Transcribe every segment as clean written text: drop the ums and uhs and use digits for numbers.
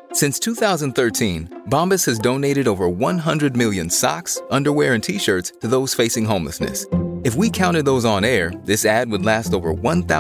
Since 2013, Bombas has donated over 100 million socks, underwear, and T-shirts to those facing homelessness. If we counted those on air, this ad would last over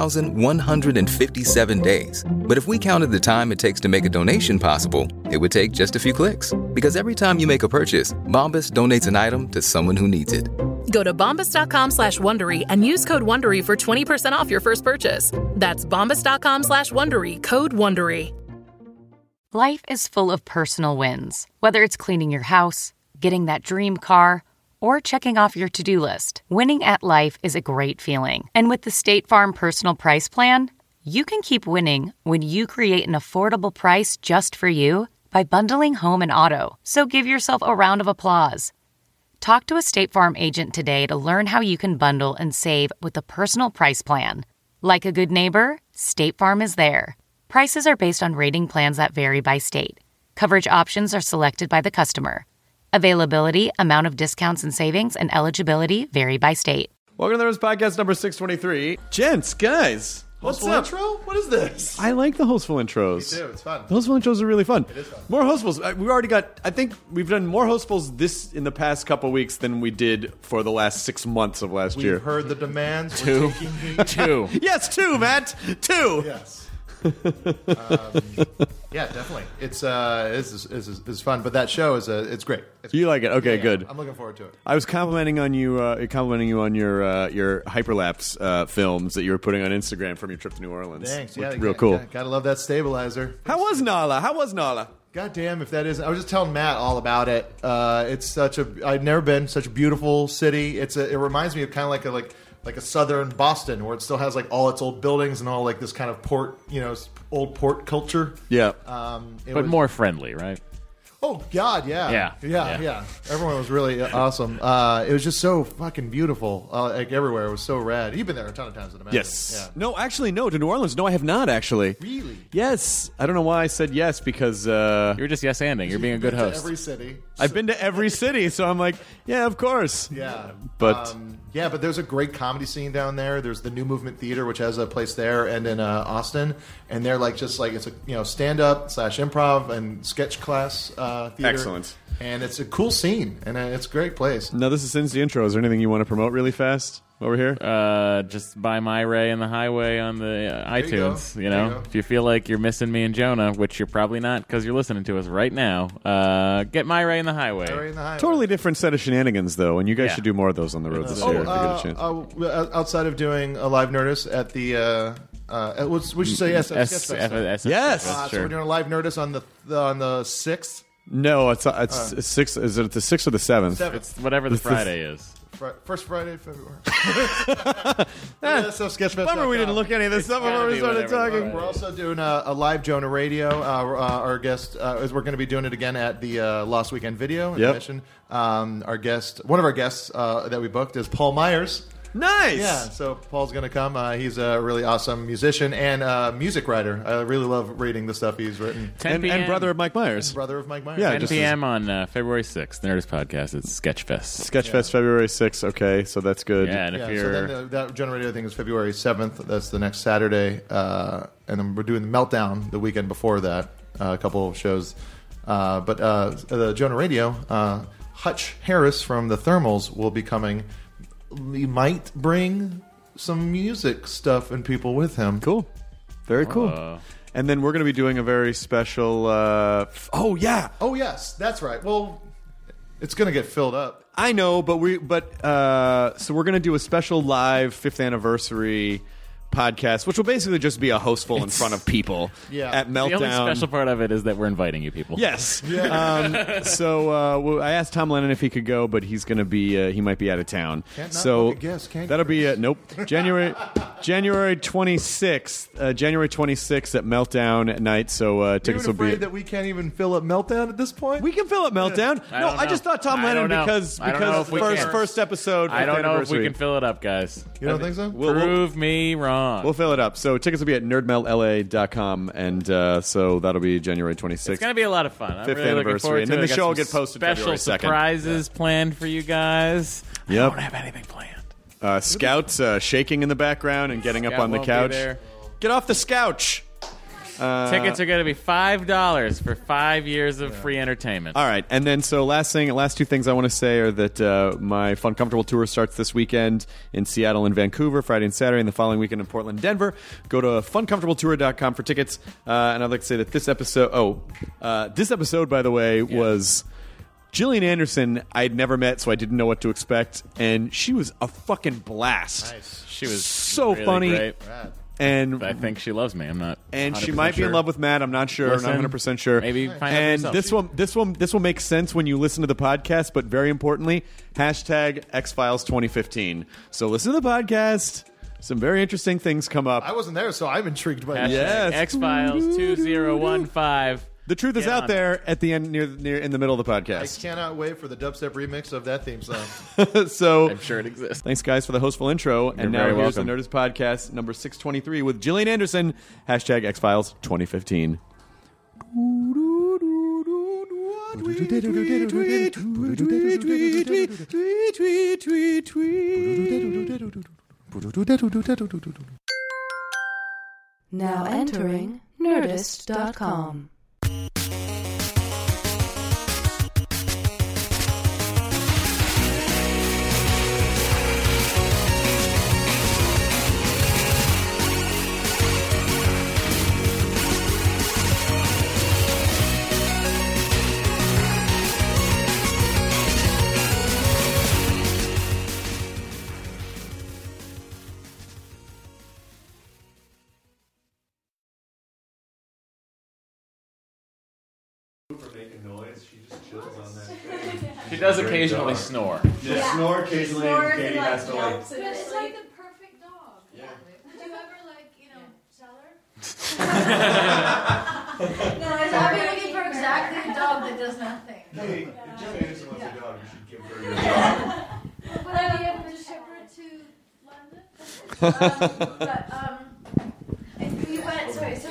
1,157 days. But if we counted the time it takes to make a donation possible, it would take just a few clicks. Because every time you make a purchase, Bombas donates an item to someone who needs it. Go to bombas.com/Wondery and use code Wondery for 20% off your first purchase. That's bombas.com/Wondery, code Wondery. Life is full of personal wins. Whether it's cleaning your house, getting that dream car, or checking off your to-do list, winning at life is a great feeling. And with the State Farm Personal Price Plan, you can keep winning when you create an affordable price just for you by bundling home and auto. So give yourself a round of applause. Talk to a State Farm agent today to learn how you can bundle and save with the Personal Price Plan. Like a good neighbor, State Farm is there. Prices are based on rating plans that vary by state. Coverage options are selected by the customer. Availability, amount of discounts and savings, and eligibility vary by state. Welcome to the Nerds Podcast number 623. Gents, guys. What's Hostful up? intro? What is this? I like the hostful intros. Me too. It's fun. The hostful intros are really fun. It is fun. More hostfuls. We've already got, I think we've done more hostfuls this in the past couple weeks than we did for the last 6 months of last year. We've heard the demands. Two. We're taking heed. Two. Yes, 2, Matt. 2. Yes. Yeah, definitely. It's fun, but that show is it's great. It's You like it? Okay, yeah, good. I'm looking forward to it. I was complimenting on you on your hyperlapse films that you were putting on Instagram from your trip to New Orleans. Thanks. Looked Yeah, real cool. Gotta love that stabilizer. How was Nala? God damn, if that isn't. I was just telling Matt all about it. It's I've never been such a beautiful city. It reminds me of kind of like a southern Boston, where it still has like all its old buildings and all like this kind of port, old port culture. Yeah. But more friendly, right? Oh God, yeah. Yeah. Everyone was really awesome. It was just so fucking beautiful. Like everywhere, it was so rad. You've been there a ton of times, I'd imagine. Yes. Yeah. No, actually, no. To New Orleans. No, I have not, actually. Really? Yes. I don't know why I said yes, because You're just yes-anding. You're being a good Been to host. every city. I've been to every city, so I'm like, yeah, of course. Yeah. But but there's a great comedy scene down there. There's the New Movement Theater, which has a place there and in Austin. And they're it's a stand-up / improv and sketch class theater. Excellent. And it's a cool scene, and it's a great place. now this is since the intro. Is there anything you want to promote really fast over here? Just buy My Ray and the Highway on the iTunes. go. You There you know, go. if you feel like you're missing me and Jonah, which you're probably not because you're listening to us right now, get My Ray and the Highway. Right in the highway. Totally different set of shenanigans, though, and you guys Yeah. should do more of those on the road this year if you get a chance. Outside of doing a live Nerdist at the, we should say SF Sketchfest. Yes. So sure. we're doing a live Nerdist on the 6th. No, it's 6. Is it the 6th or the 7th? It's whatever the Friday is. First Friday of February. SF Sketchfest. Bummer we didn't look at any of this stuff before gotta we be started whatever the talking. We're also doing a live Jonah Radio. Our guest is we're going to be doing it again at the Lost Weekend Video. Yep. Mission. One of our guests that we booked is Paul Myers. Nice. Yeah, so Paul's going to come. He's a really awesome musician and music writer. I really love reading the stuff he's written. 10 And p.m. brother of Mike Myers. Brother of Mike Myers. Yeah, 10 just p.m. on February 6th, Nerdist Podcast. It's Sketchfest. Sketchfest February 6th. Okay, so that's good. Yeah, and if Yeah, so you're... then that Jonah Radio thing is February 7th. That's the next Saturday. And then we're doing the Meltdown the weekend before that. A couple of shows. But the Jonah Radio, Hutch Harris from the Thermals will be coming. He might bring some music stuff and people with him. Cool. Very cool. And then we're going to be doing a very special... oh, yeah. Oh, yes, that's right. Well, it's going to get filled up. I know, but so we're going to do a special live 5th anniversary podcast, which will basically just be a hostful in front of people at Meltdown. The only special part of it is that we're inviting you people. Yes. So I asked Tom Lennon if he could go, but he's going to be he might be out of town. Can't not so book a guest, can't you, that'll be Chris? nope. January 26th. January 26th at Meltdown at night. So You're tickets will afraid be. that we can't even fill up Meltdown at this point? We can fill up Meltdown. I No, don't I know. just thought Tom I Lennon don't know. because I don't know if we can. first episode. I 5th don't know if anniversary. we can fill it up, guys. You don't think so? Prove me wrong. We'll fill it up. So tickets will be at nerdmeltla.com, and so that'll be January 26th. It's going to be a lot of fun. I'm 5th really looking anniversary, forward and to then it. the I got show will some get posted special February 2nd. surprises planned for you guys. Yep. I don't have anything planned. Scouts shaking in the background and getting up Scout on the won't be couch. there. Get off the couch. Tickets are going to be $5 for 5 years of free entertainment. All right, and then last two things I want to say are that my Fun Comfortable tour starts this weekend in Seattle and Vancouver, Friday and Saturday, and the following weekend in Portland and Denver. Go to funcomfortabletour.com for tickets. And I'd like to say that this episode, by the way, was Gillian Anderson. I'd never met, so I didn't know what to expect, and she was a fucking blast. Nice. She was so really funny. Great. Rad. And I think she loves me. I'm not. And 100% she might be sure. in love with Matt. I'm not sure. Listen, I'm not 100% sure. maybe find out And for yourself. this will make sense when you listen to the podcast. But very importantly, hashtag X-Files 2015. So listen to the podcast. Some very interesting things come up. I wasn't there, so I'm intrigued by Hashtag it. Yes. X-Files 2015. The truth is Get out on there at the end, near in the middle of the I podcast. cannot wait for the dubstep remix of that theme song. So I'm sure it exists. thanks, guys, for the hostful intro. And now very here's welcome. the Nerdist Podcast, number 623, with Gillian Anderson. Hashtag X-Files 2015. Now entering Nerdist.com. She does occasionally snore. Snore occasionally. Snores Katie and, has to like. jumps and It's like the perfect dog. Yeah. Did you ever, like, sell her? No, it's I've been already looking for exactly a dog that does nothing. Hey, if Gillian Anderson wants a dog, you should give her your dog. Would I be able to ship her to London? We went, so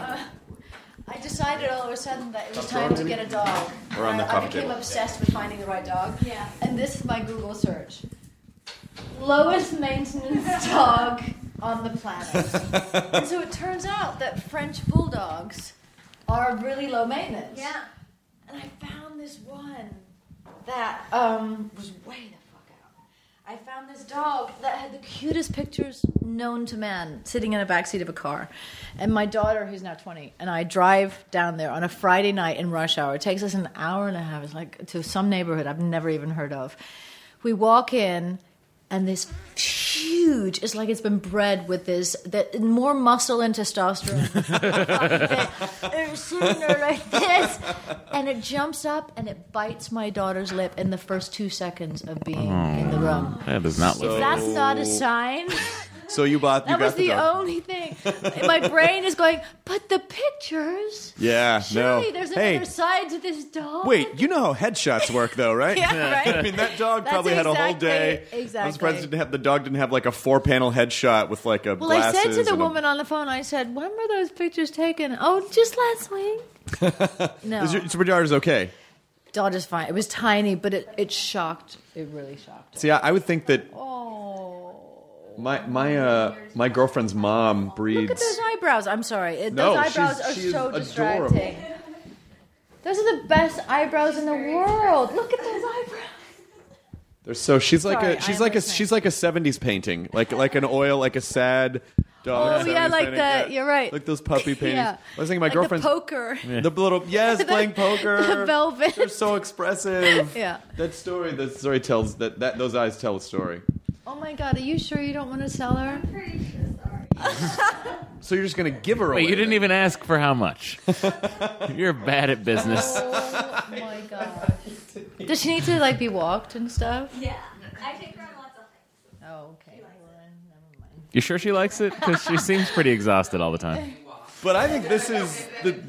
I decided all of a sudden that it was time to get a dog. Or on the I coffee became table. obsessed with finding the right dog. Yeah. And this is my Google search. Lowest maintenance dog on the planet. And so it turns out that French bulldogs are really low maintenance. Yeah. And I found this one that was way the fuck out. I found this dog that had the cutest pictures known to man sitting in a backseat of a car. And my daughter, who's now 20, and I drive down there on a Friday night in rush hour. It takes us an hour and a half. It's like to some neighborhood I've never even heard of. We walk in, and this huge, it's like it's been bred with this, more muscle and testosterone. And it's sitting there like this, and it jumps up and it bites my daughter's lip in the first 2 seconds of being in the room. That does not If look. that's not a sign, So you got that was the the dog. only thing. My brain is going, but the pictures. Yeah, Surely no. there's Hey, another side to this dog. wait, you know how headshots work, though, right? Yeah, right. I mean, that dog That's probably had a whole day. exactly- I'm surprised the dog didn't have like a 4-panel headshot with like a Well, I glasses. said to the and a- woman on the phone, I said, when were those pictures taken? Oh, just last week. No. So your daughter's okay. Daughter's fine. It was tiny, but it shocked. It really shocked her. See, I would think that Oh. my girlfriend's mom breeds. Look at those eyebrows. I'm sorry. No, Those eyebrows she's- are she is so adorable. distracting. Those are the best eyebrows in the world. Look at those eyebrows. She's like Sorry, a she's I'm like a listening. she's like a 70s painting, like an oil, like a sad dog. Oh, yeah, 70s like painting. that. You're right. Like those puppy paintings. Yeah. I was thinking my Like girlfriend's the poker. the little playing poker. The velvet. They're so expressive. Yeah. That story tells that those eyes tell a story. Oh my God, are you sure you don't want to sell her? Pretty sure, sorry. So you're just gonna give her away. Wait, you didn't even ask for how much. You're bad at business. Oh my God. Does she need to be walked and stuff? Yeah. I take her on lots of things. Oh, okay. Well, then, never mind. You sure she likes it? Because she seems pretty exhausted all the time. But I think this is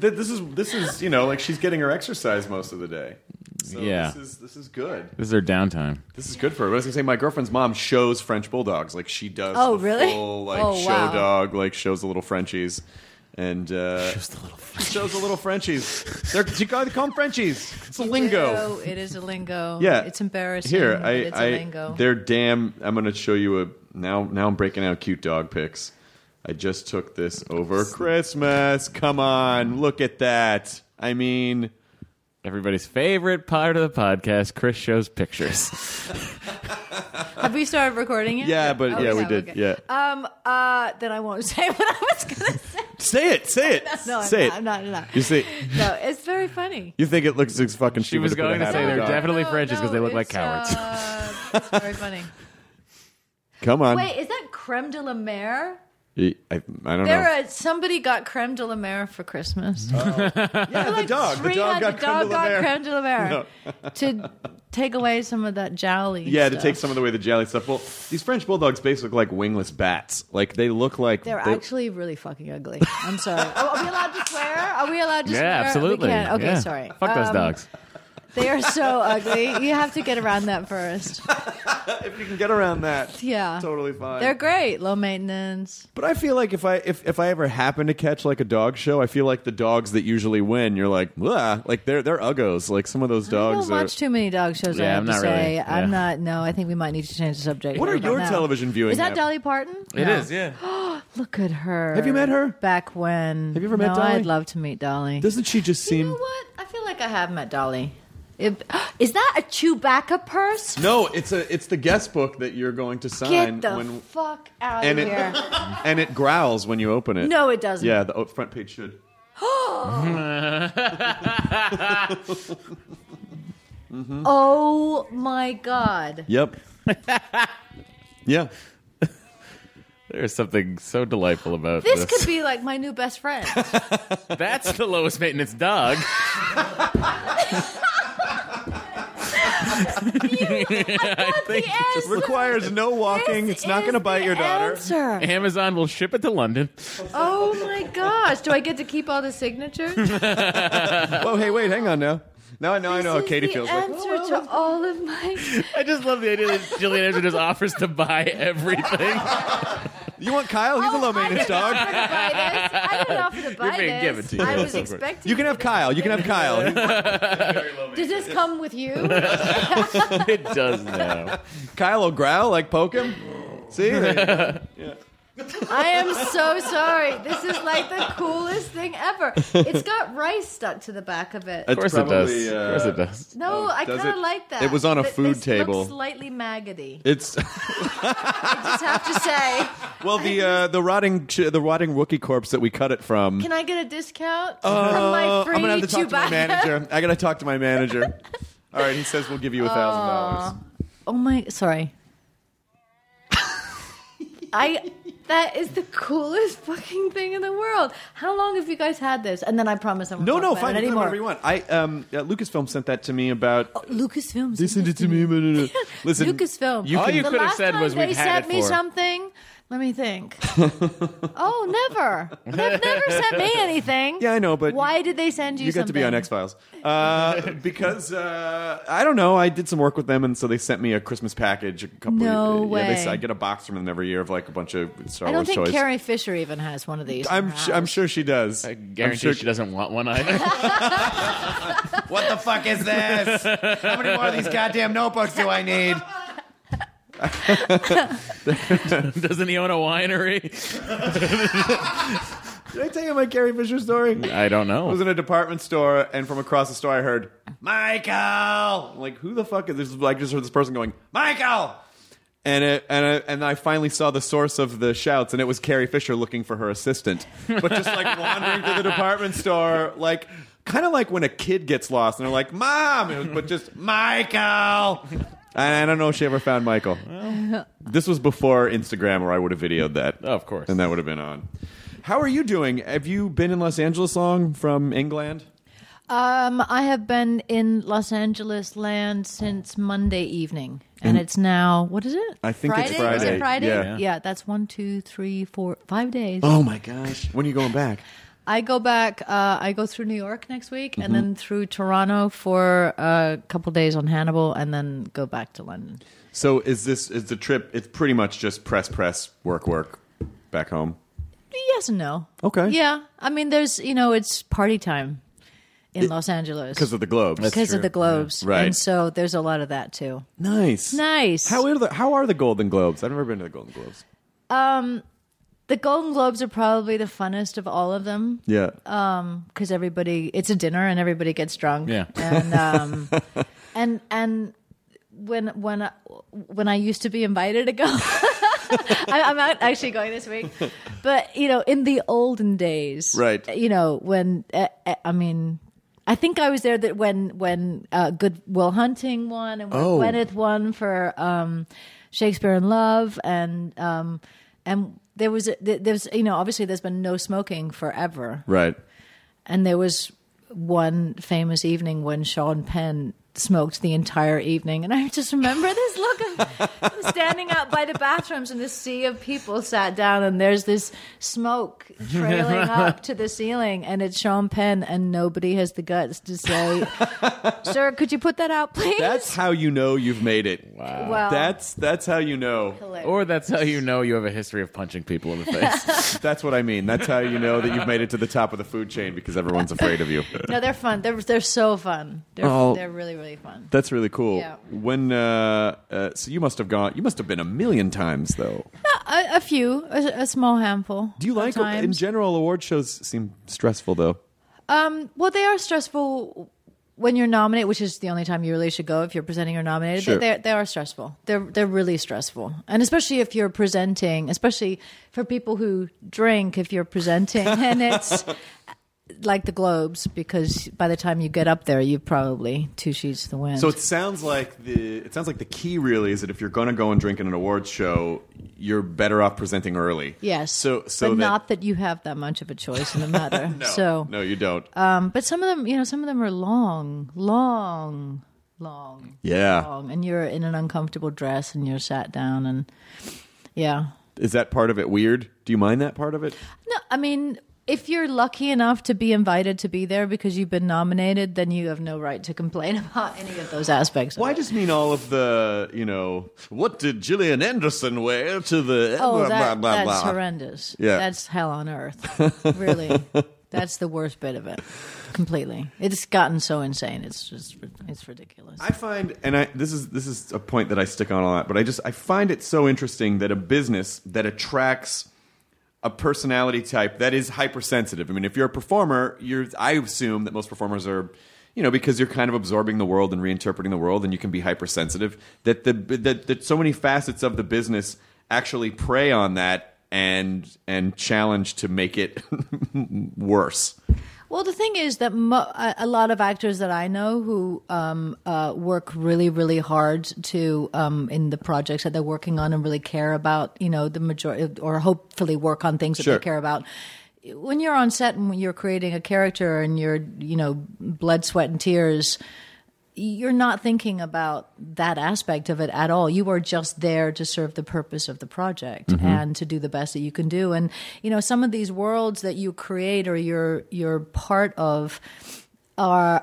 like she's getting her exercise most of the day. So Yeah. This is good. This is her downtime. This is good for her. But I was gonna say my girlfriend's mom shows French bulldogs. Like she does. Oh, the really? Full, Oh, show wow. dog. Like shows the little Frenchies, and shows the little Frenchies. They call them Frenchies. It's a lingo. Oh, it is a lingo. Yeah, It's embarrassing. Here, but it's a lingo. they're damn. I'm gonna show you now I'm breaking out cute dog pics. I just took this over Christmas. Come on, look at that. I mean, Everybody's favorite part of the podcast, Chris shows pictures. Have we started recording it? yeah, but Oh, we did. okay. Yeah. Then I won't say what I was going to say. Say it. No, Say it. I'm not. You see, No, it's very funny. you think it looks fucking She stupid was to put a going to hat say on a they're dog. definitely Frenchies because they look like it's, cowards. It's very funny. Come on. Wait, is that creme de la mer? I don't know. Somebody got creme de la mer for Christmas. Yeah, the dog. The dog got creme de la mer to take away some of that jowly. Yeah, to stuff. take some of the way the jelly stuff. Well, these French bulldogs basically look like wingless bats. Like they look like They're actually really fucking ugly. I'm sorry. Are we allowed to swear? Are we allowed to swear? Yeah, absolutely. We can. Okay, Yeah. sorry. Fuck those dogs. They are so ugly. You have to get around that first. if you can get around that. Yeah. Totally fine. They're great. Low maintenance. But I feel like if I ever happen to catch like a dog show, I feel like the dogs that usually win, you're like, "Wah," like they're uggos. Like some of those I dogs don't are. watch too many dog shows. Yeah, I have I'm to not say. really. Yeah. I'm not. No, I think we might need to change the subject. What are right your now. television viewing Is that habits? Dolly Parton? It No. is, yeah. Look at her. Have you met her? Back when? Have you ever met No, Dolly? I'd love to meet Dolly. Doesn't she just You seem? know what? I feel like I have met Dolly. Is that a Chewbacca purse? No, it's the guest book that you're going to sign Get the when fuck out and of it here. and it growls when you open it. No, it doesn't. Yeah, the front page should. Oh my god. Yep. Yeah. There's something so delightful about This this. could be like my new best friend. That's the lowest maintenance dog. I think It requires no walking. It's not going to bite your daughter. Answer. Amazon will ship it to London. Oh my gosh. Do I get to keep all the signatures? Whoa, hey, wait, hang on now. Now I know how Katie feels like. Answer to all of my. I just love the idea that Gillian Anderson just offers to buy everything. You want Kyle? He's a low maintenance dog. I didn't offer to buy You're being this. given to you. I was expecting. You can have Kyle. You can have Kyle. Does this come with you? It does now. Kyle will growl, like poke him. See? There you go. I am so sorry. This is like the coolest thing ever. It's got rice stuck to the back of it. Of course it does. Of course it does. No, I does kind it? of like that. It was on a Th- food this table. Looks slightly maggoty. It's I just have to say. well the rotting Wookiee corpse that we cut it from. Can I get a discount from my free I'm gonna have to talk to my Chewbacca? manager. I gotta talk to my manager. All right, he says we'll give you $1,000. Oh my, sorry. That is the coolest fucking thing in the world. How long have you guys had this? And then I promise I won't talk about Fine. it You can have anymore. whatever you want. Lucasfilm sent that to me about. Lucasfilm. They sent it to me. Listen, Lucasfilm. All you The could have last said time was they we've had sent it me for. something. Let me think. Oh, never. They've never sent me anything. Yeah, I know, but why did they send you? You got to be on something? X-Files. Because I don't know. I did some work with them, and so they sent me a Christmas package. A couple. No Yeah, way. I get a box from them every year of like a bunch of Star I don't Wars think toys. Carrie Fisher even has one of these. in I'm her house. sure she does. I guarantee I'm sure she doesn't want one either. What the fuck is this? How many more of these goddamn notebooks do I need? Doesn't he own a winery? Did I tell you my Carrie Fisher story? I don't know. I was in a department store, and from across the store, I heard Michael. I'm like, who the fuck is this? I just heard this person going, Michael. And I finally saw the source of the shouts, and it was Carrie Fisher looking for her assistant, but just like wandering through the department store, like kind of like when a kid gets lost, and they're like, Mom, but just Michael. And I don't know if she ever found Michael. This was before Instagram, or I would have videoed that. Oh, of course. And that would have been on. How are you doing? Have you been in Los Angeles long from England? I have been in Los Angeles land since Monday evening, and it's now what is it? I think it's Is Friday. it Friday? Yeah. Yeah, that's 1, 2, 3, 4, 5 days. Oh my gosh. When are you going back? I go back. I go through New York next week, and then through Toronto for a couple days on Hannibal, and then go back to London. So is the trip, it's pretty much just press, work, back home? Yes and no. Okay. Yeah, I mean, there's it's party time in Los Angeles Because of the Globes. because of the Globes, Yeah. Right. And so there's a lot of that too. Nice. Nice. How are the Golden Globes? I've never been to the Golden Globes. The Golden Globes are probably the funnest of all of them. Yeah. Because it's a dinner and everybody gets drunk. Yeah. And and when I used to be invited to go, I'm not actually going this week. But in the olden days, right? When I think I was there that when Good Will Hunting won and when Gwyneth won for Shakespeare in Love and there's obviously there's been no smoking forever, right? And there was one famous evening when Sean Penn smoked the entire evening, and I just remember this look of standing out by the bathrooms and this sea of people sat down, and there's this smoke trailing up to the ceiling, and it's Sean Penn, and nobody has the guts to say, "Sir, could you put that out, please?" That's how you know you've made it. Wow. Well, that's how you know. Hilarious. Or that's how you know you have a history of punching people in the face. That's what I mean. That's how you know that you've made it to the top of the food chain, because everyone's afraid of you. No, they're fun. They're so fun. They're really, really fun. That's really cool. Yeah. When so you must have been 1 million times though. A few, a small handful. Do you like times. in general? Award shows seem stressful though. Well, they are stressful when you're nominated, which is the only time you really should go if you're presenting or nominated. Sure. They are stressful. They're really stressful, and especially if you're presenting, especially for people who drink. If you're presenting, and it's like the Globes, because by the time you get up there, you've probably 2 sheets to the wind. So it sounds like the key really is that if you're going to go and drink in an awards show, you're better off presenting early. Yes. So but not that you have that much of a choice in the matter. No, you don't. But some of them are long. Yeah. Long, and you're in an uncomfortable dress, and you're sat down, and yeah. Is that part of it weird? Do you mind that part of it? No, I mean, if you're lucky enough to be invited to be there because you've been nominated, then you have no right to complain about any of those aspects. Well, I just mean all of the, what did Gillian Anderson wear to the... That's horrendous. Yeah. That's hell on earth. Really. That's the worst bit of it. Completely. It's gotten so insane. It's ridiculous. I find, and this is a point that I stick on a lot, but I find it so interesting that a business that attracts a personality type that is hypersensitive. I mean, if you're a performer, I assume that most performers are, because you're kind of absorbing the world and reinterpreting the world, and you can be hypersensitive. That so many facets of the business actually prey on that and challenge to make it worse. Well, the thing is that a lot of actors that I know who work really, really hard to in the projects that they're working on and really care about, the majority, or hopefully work on things that Sure. they care about. When you're on set and when you're creating a character and you're, blood, sweat, and tears, you're not thinking about that aspect of it at all. You are just there to serve the purpose of the project and to do the best that you can do. And, some of these worlds that you create or you're part of are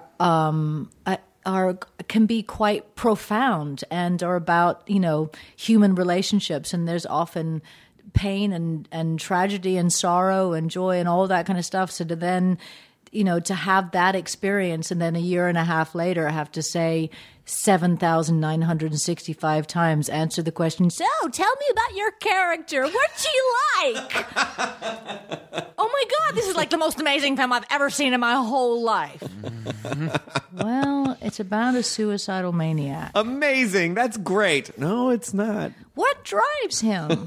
can be quite profound and are about, human relationships. And there's often pain and tragedy and sorrow and joy and all that kind of stuff. So to then, to have that experience and then a year and a half later have to say 7,965 times, answer the question, so tell me about your character. What's she like? Oh my God, this is like the most amazing film I've ever seen in my whole life. Well, it's about a suicidal maniac. Amazing. That's great. No, it's not. What drives him?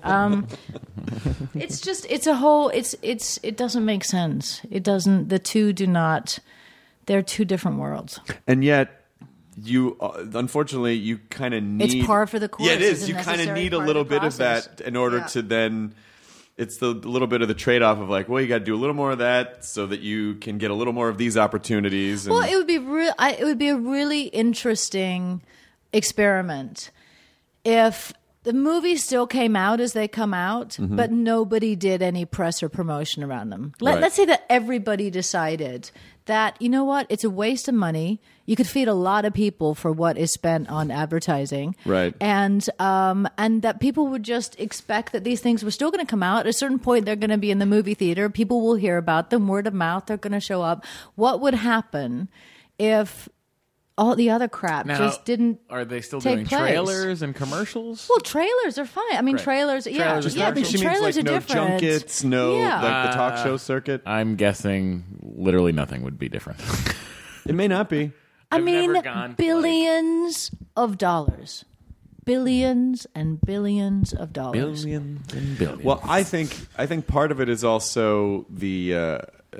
It doesn't make sense. It doesn't, they're two different worlds. And yet, you unfortunately you kind of need. It's par for the course. Yeah, it is. It's a You kind of necessary need a part little of the bit of process. that in order to then. It's the little bit of the trade-off of like, well, you got to do a little more of that so that you can get a little more of these opportunities. And Well, it would be a really interesting experiment if the movies still came out as they come out, but nobody did any press or promotion around them. Right. Let's say that everybody decided that, you know what, it's a waste of money. You could feed a lot of people for what is spent on advertising. Right. And that people would just expect that these things were still going to come out. At a certain point, they're going to be in the movie theater. People will hear about them. Word of mouth, they're going to show up. What would happen if all the other crap Now, just didn't. Are they still take doing place. trailers and commercials? Well, trailers are fine. I mean, Right. trailers. Yeah, Trailers are yeah. fine. But She means trailers like are no different. junkets, no Yeah. like the talk show circuit. I'm guessing literally nothing would be different. It may not be. I I've mean, never gone to, billions of dollars, billions and billions of dollars. Billions and billions. Well, I think part of it is also the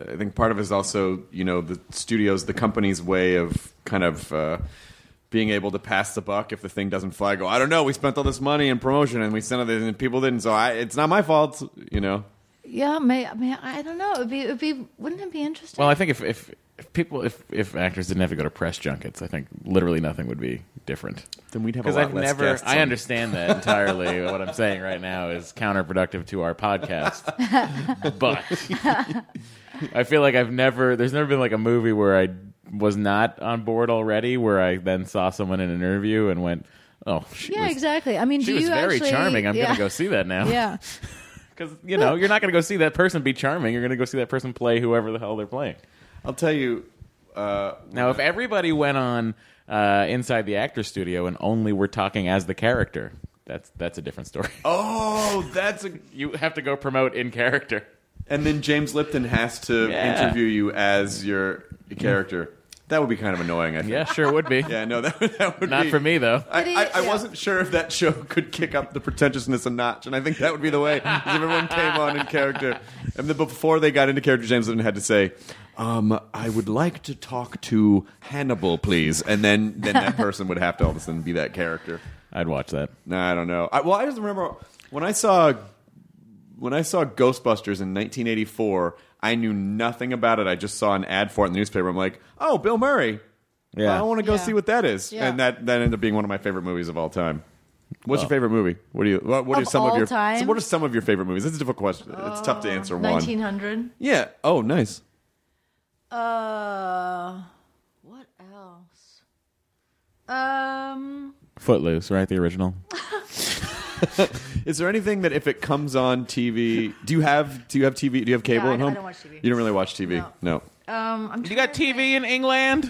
the studios, the company's way of kind of being able to pass the buck if the thing doesn't fly. Go, I don't know. We spent all this money in promotion and we sent it and people didn't. So it's not my fault. You know. Yeah, I don't know. It'd be. Wouldn't it be interesting? Well, I think if actors didn't have to go to press junkets, I think literally nothing would be different. Then we'd have a Because lot I've less never. guests I on. understand that entirely. What I'm saying right now is counterproductive to our podcast. But I feel like there's never been like a movie where I was not on board already, where I then saw someone in an interview and went, "Oh, exactly. I mean, she do was you very actually, charming. I'm gonna go see that now." Yeah. Because you're not going to go see that person be charming. You're going to go see that person play whoever the hell they're playing. I'll tell you. Now, if everybody went on Inside the Actor Studio and only were talking as the character, that's a different story. Oh, You have to go promote in character. And then James Lipton has to interview you as your character. That would be kind of annoying, I think. Yeah, sure would be. Yeah, no, that would Not be. for me, though. I wasn't sure if that show could kick up the pretentiousness a notch, and I think that would be the way, if everyone came on in character. And then before they got into character, James Lipton had to say, I would like to talk to Hannibal, please. And then that person would have to all of a sudden be that character. I'd watch that. No, I don't know. I just remember when I saw Ghostbusters in 1984, I knew nothing about it. I just saw an ad for it in the newspaper. I'm like, oh, Bill Murray. Yeah. I want to go see what that is. Yeah. And that ended up being one of my favorite movies of all time. What's your favorite movie? What are some of your time? What are some of your favorite movies? It's a difficult question. It's tough to answer one. 1900. Yeah. Oh, nice. What else? Footloose, right? The original. Is there anything that if it comes on TV, do you have TV? Do you have cable at home? I don't watch TV. You don't really watch TV. No. You got TV in England?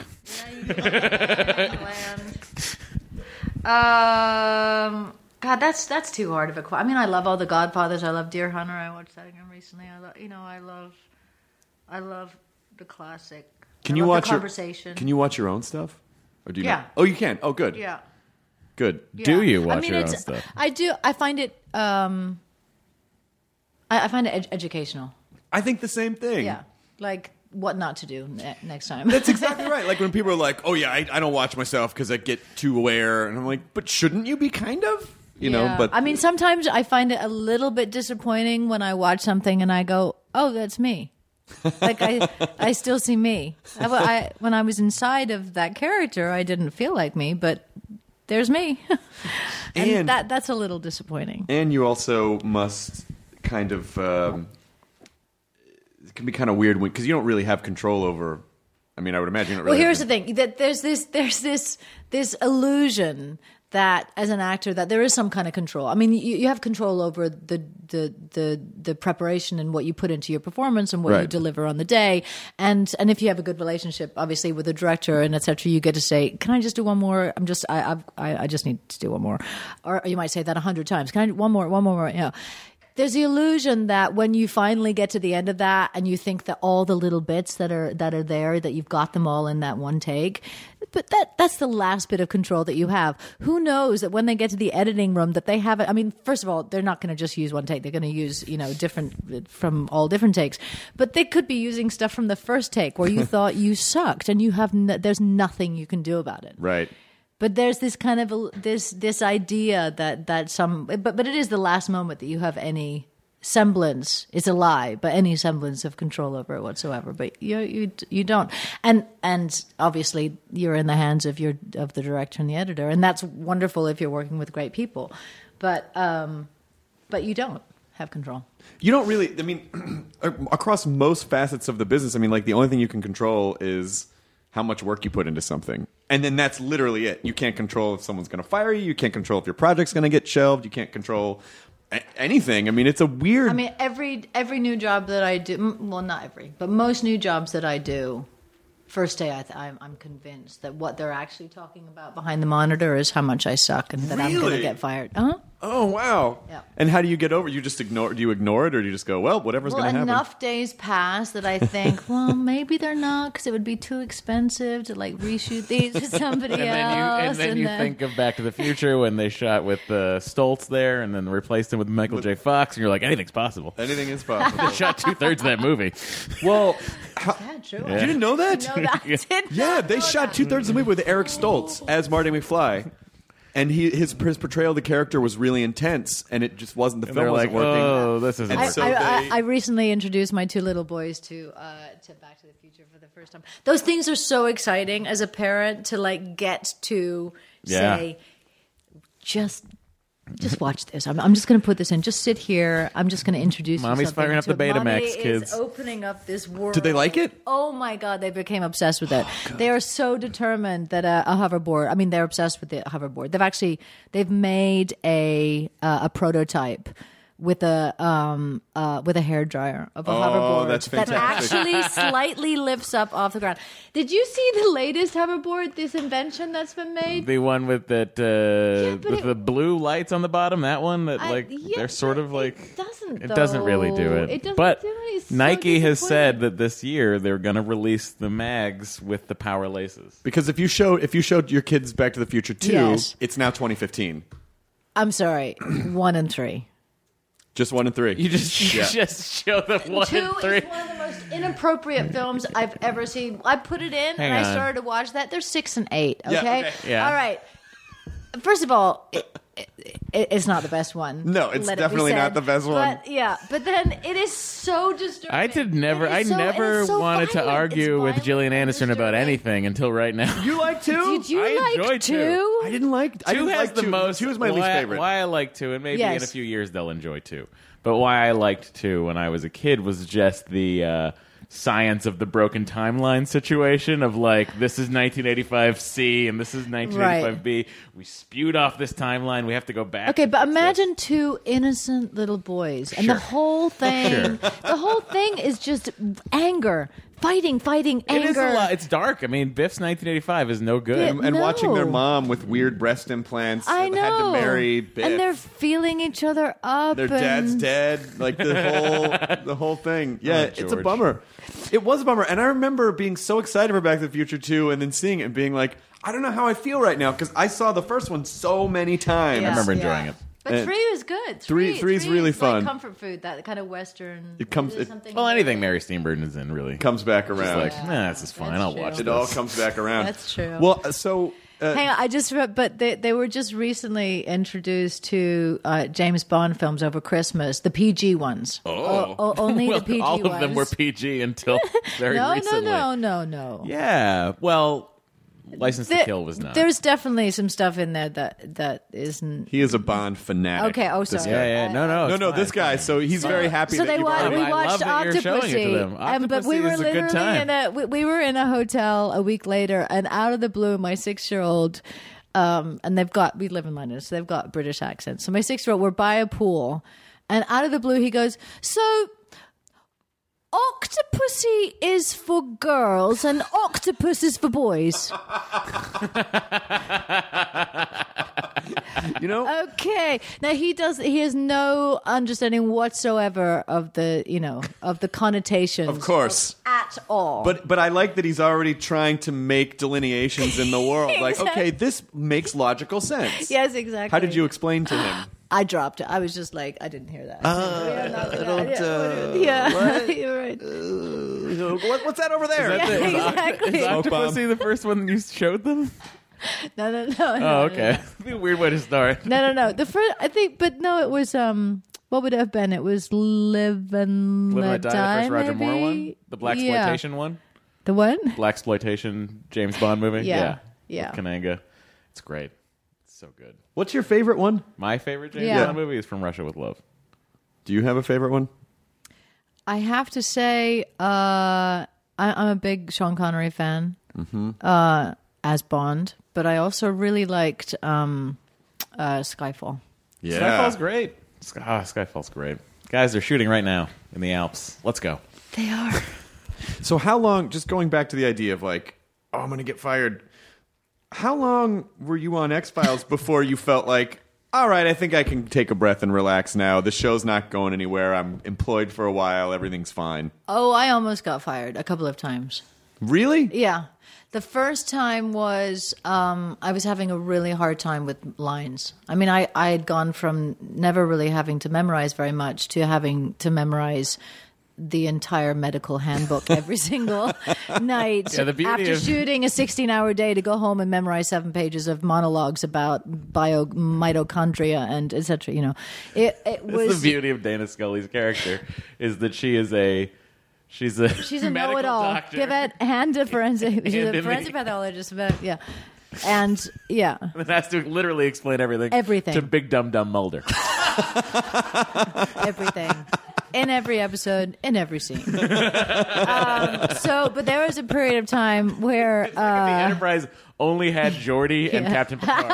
God, that's too hard of a question. I mean, I love all the Godfathers. I love Deer Hunter. I watched that again recently. I love the classic. Can I you love watch the Conversation? Can you watch your own stuff? Or do you Yeah. not? Oh, you can. Oh, good. Yeah. Good. Do you I watch mean, your own it's- stuff? I do. I find it. I find it educational. I think the same thing. Yeah, like what not to do next time. That's exactly right. Like when people are like, "Oh yeah, I don't watch myself because I get too aware," and I'm like, "But shouldn't you be kind of?" You know. Yeah. But I mean, sometimes I find it a little bit disappointing when I watch something and I go, "Oh, that's me." Like I still see me. When I was inside of that character, I didn't feel like me, but there's me, and that's a little disappointing. And you also must kind of. It can be kind of weird because you don't really have control over. I mean, I would imagine. You don't really Well, here's the thing: that there's this illusion that as an actor that there is some kind of control. I mean, you have control over the preparation and what you put into your performance and what you Right. deliver on the day. And if you have a good relationship, obviously with the director and etc., you get to say, "Can I just do one more? I just need to do one more," or you might say that 100 times. Can I do one more? You know. There's the illusion that when you finally get to the end of that and you think that all the little bits that are there, that you've got them all in that one take, but that's the last bit of control that you have. Who knows that when they get to the editing room that they have it? I mean, first of all, they're not going to just use one take. They're going to use, different from all different takes. But they could be using stuff from the first take where you thought you sucked and you have there's nothing you can do about it. Right. But there's this kind of this idea that some, but it is the last moment that you have any semblance. It's a lie, but any semblance of control over it whatsoever. But you don't, and obviously you're in the hands of the director and the editor, and that's wonderful if you're working with great people. But you don't have control. You don't really. I mean, across most facets of the business, I mean, like the only thing you can control is how much work you put into something. And then that's literally it. You can't control if someone's going to fire you. You can't control if your project's going to get shelved. You can't control anything. I mean, it's a weird... I mean, every new job that I do, well, not every, but most new jobs that I do, first day, I'm convinced that what they're actually talking about behind the monitor is how much I suck and that I'm going to Really? get fired. Uh-huh. Oh wow! Yeah. And how do you get over? You just ignore? Do you ignore it, or do you just go, well, whatever's Well, going to happen? enough days pass that I think, well, maybe they're not because it would be too expensive to like reshoot these with somebody And else. then you think of Back to the Future when they shot with Stoltz there and then replaced him with Michael J. Fox, and you're like, anything's possible. Anything is possible. They shot 2/3 of that movie. Well, yeah, true. Yeah. you didn't know that? No, that I did Yeah, not they know shot that. 2/3 of the movie with Eric Stoltz as Marty McFly. And his portrayal of the character was really intense, and it just wasn't. The film They're wasn't like, working. oh, this isn't And working. so I recently introduced my 2 little boys to Back to the Future for the first time. Those things are so exciting as a parent to like get to say, just watch this. I'm just going to put this in. Just sit here. I'm just going to introduce you Mommy's something firing up to the it. Betamax, Mommy is kids. opening up this world. Did they like it? Oh my God, they became obsessed with it. They are so determined that a hoverboard. I mean, they're obsessed with the hoverboard. They've made a prototype with a hairdryer of a hoverboard that's that fantastic. actually slightly lifts up off the ground. Did you see the latest hoverboard? This invention that's been made. The one with that but with it- the blue lights on the bottom, that one that they're sort of like It doesn't really do it. It doesn't but do it. It's so Nike has disappointing. said that this year they're going to release the mags with the power laces. Because if you showed your kids Back to the Future 2, Yes. it's now 2015. I'm sorry, 1 and 3. Just 1 and 3. You just show them 1 2 and 3. is one of the most inappropriate films I've ever seen. I put it in Hang and I on. started to watch that. They're 6 and 8. Okay. Yeah, okay. Yeah. All right. First of all, it's not the best one. No, it's Let it be definitely said. not the best one. But yeah, but then it is so disturbing. I It is never it's so wanted to violent. argue It's with violent Gillian and Anderson about disturbing. anything until right now. You like 2? Did you I like enjoyed 2. I didn't like. I 2 didn't has like the 2. most. 2 is my least why- favorite. Why I like 2, and maybe in Yes. a few years they'll enjoy 2. But why I liked 2 when I was a kid was just the science of the broken timeline situation of like, this is 1985C and this is 1985B. We spewed off this timeline. We have to go back. Okay, to but fix this. imagine 2 innocent little boys, and the whole thing, the whole thing is just anger, fighting, It anger. is a lot. It's dark. I mean, Biff's 1985 is no good. Yeah. and watching their No. mom with weird breast implants I know. had to marry Biff. and they're feeling each other up. Their and dad's dead. Like the whole thing. Yeah, Oh, it's a George. bummer. It was a bummer. And I remember being so excited for Back to the Future 2 and then seeing it and being like, I don't know how I feel right now because I saw the first one so many times. Yeah. I remember enjoying it. But And 3 is good. three is really is fun. Like comfort food, that kind of Western. It comes- is it- something Well, like- anything Mary Steenburgen is in really Comes back It's around. like, nah, this is fine. That's I'll true. watch It this. all comes back around. That's true. Well, so Hang on, I just but they were just recently introduced to James Bond films over Christmas, the PG ones. Only well, the PG all ones. of them were PG until very no, recently. no. Yeah. Well, License to Kill was not. There's definitely some stuff in there that isn't. he is a Bond fanatic. Okay. Oh, This sorry. guy. Yeah. No. No, it's fine. this guy. So he's very happy So that they you wa- brought we him. I watched love that you're Octopussy, showing it to them. but we Octopussy were is a good literally time. we were in a hotel a week later, and out of the blue, my 6-year-old, and we live in London, so they've got British accents. So my 6-year-old, we're by a pool, and out of the blue, he goes, "So Octopussy is for girls, and octopus is for boys." You know? Okay. Now he has no understanding whatsoever of the connotations. Of course. At all. But I like that he's already trying to make delineations in the world. Like, Exactly. okay, this makes logical sense. yes, exactly. How did you explain to him? I dropped it. I was just like, I didn't hear that. don't, yeah, you're right. What's that over there? Yeah, exactly. Is Smoke bomb. Octopussy the first one you showed them? No. Oh, okay. A weird way to start. No. The first, I think, but no, it was what would it have been? It was Live and Live Let and Let Die, Die. the first Roger maybe? Moore one? The Black Yeah. Exploitation one? The what? Black Exploitation James Bond movie? Yeah. With Kananga. It's great. It's so good. What's your favorite one? My favorite James Yeah. Bond movie is From Russia with Love. Do you have a favorite one? I have to say, I'm a big Sean Connery fan as Bond, but I also really liked Skyfall. Yeah. Skyfall's great. Skyfall's great. Guys, they're shooting right now in the Alps. Let's go. They are. So how long, just going back to the idea of like, oh, I'm going to get fired. How long were you on X-Files before you felt like, all right, I think I can take a breath and relax now. The show's not going anywhere. I'm employed for a while. Everything's fine. Oh, I almost got fired a couple of times. Really? Yeah. The first time was I was having a really hard time with lines. I mean, I had gone from never really having to memorize very much to having to memorize the entire medical handbook every single night after shooting a 16-hour day to go home and memorize 7 pages of monologues about mitochondria and etc. You know, it was the beauty of Dana Scully's character is that she's a know-it-all. doctor. Give it hand to forensic. She's a forensic pathologist. But, yeah. And yeah, it has to literally explain everything. Everything to Big Dumb Mulder. Everything. In every episode, in every scene. But there was a period of time where the Enterprise only had Geordi and Captain Picard.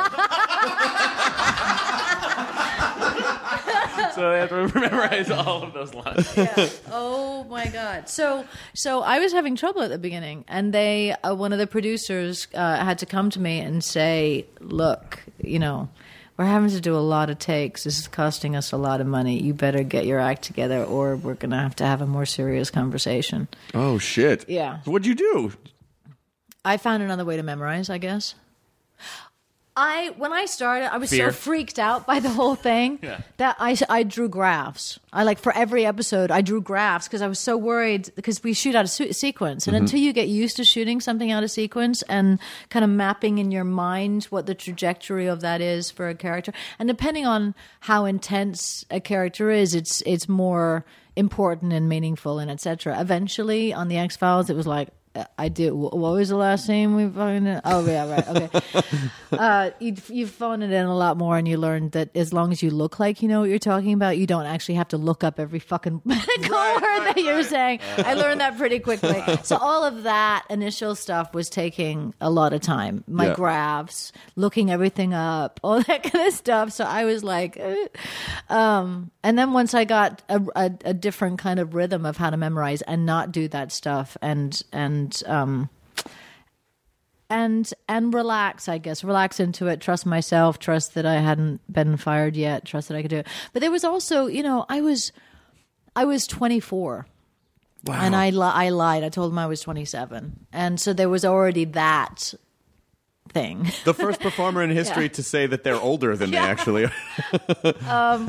So they have to memorize all of those lines. Yeah. Oh my God! So I was having trouble at the beginning, and they one of the producers had to come to me and say, "Look, you know, we're having to do a lot of takes. This is costing us a lot of money. You better get your act together, or we're going to have a more serious conversation." Oh, shit. Yeah. So what'd you do? I found another way to memorize, I guess. When I started, I was Fear. so freaked out by the whole thing that I drew graphs. For every episode, I drew graphs because I was so worried because we shoot out of sequence. And until you get used to shooting something out of sequence and kind of mapping in your mind what the trajectory of that is for a character, and depending on how intense a character is, it's more important and meaningful and etc. Eventually, on the X-Files, it was like, I did. What was the last scene we fucking? Oh yeah, right. Okay. You phone it in a lot more, and you learn that as long as you look like you know what you're talking about, you don't actually have to look up every fucking medical word that you're saying. I learned that pretty quickly. So all of that initial stuff was taking a lot of time. My graphs, looking everything up, all that kind of stuff. So I was like, and then once I got a different kind of rhythm of how to memorize and not do that stuff, and relax, I guess. Relax into it. Trust myself. Trust that I hadn't been fired yet. Trust that I could do it. But there was also, you know, I was 24. Wow. And I lied. I told them I was 27. And so there was already that thing. The first performer in history to say that they're older than they actually are.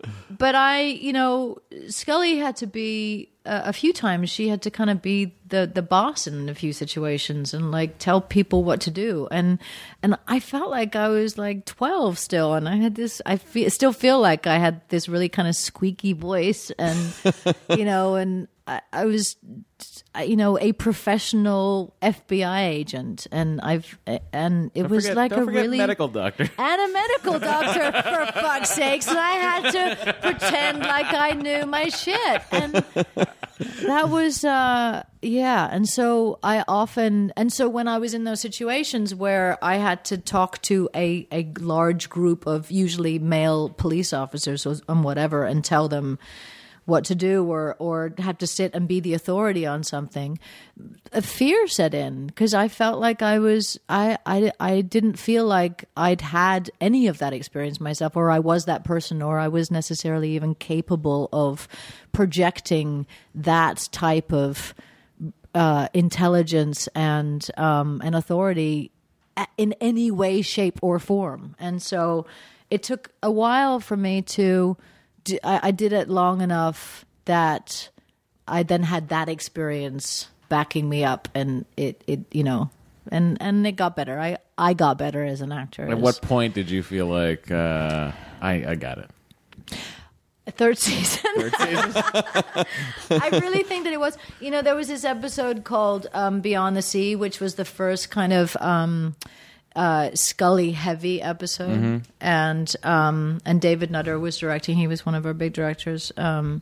But Scully had to be a few times. She had to kind of be the boss in a few situations and like tell people what to do. And I felt like I was like 12 still, and I had this. Still feel like I had this really kind of squeaky voice, and and I was, a professional FBI agent, and it was like a really medical doctor and a medical doctor for fuck's sakes, and I had to pretend like I knew my shit, and that was and so when I was in those situations where I had to talk to a large group of usually male police officers and whatever, and tell them what to do, or have to sit and be the authority on something, a fear set in, because I felt like I didn't feel like I'd had any of that experience myself, or I was that person, or I was necessarily even capable of projecting that type of intelligence and authority in any way, shape, or form. And so it took a while for me to I did it long enough that I then had that experience backing me up, and it and it got better. I got better as an actor. At what point did you feel like I got it? Third season. I really think that it was. There was this episode called Beyond the Sea, which was the first kind of Scully heavy episode, and David Nutter was directing. He was one of our big directors, and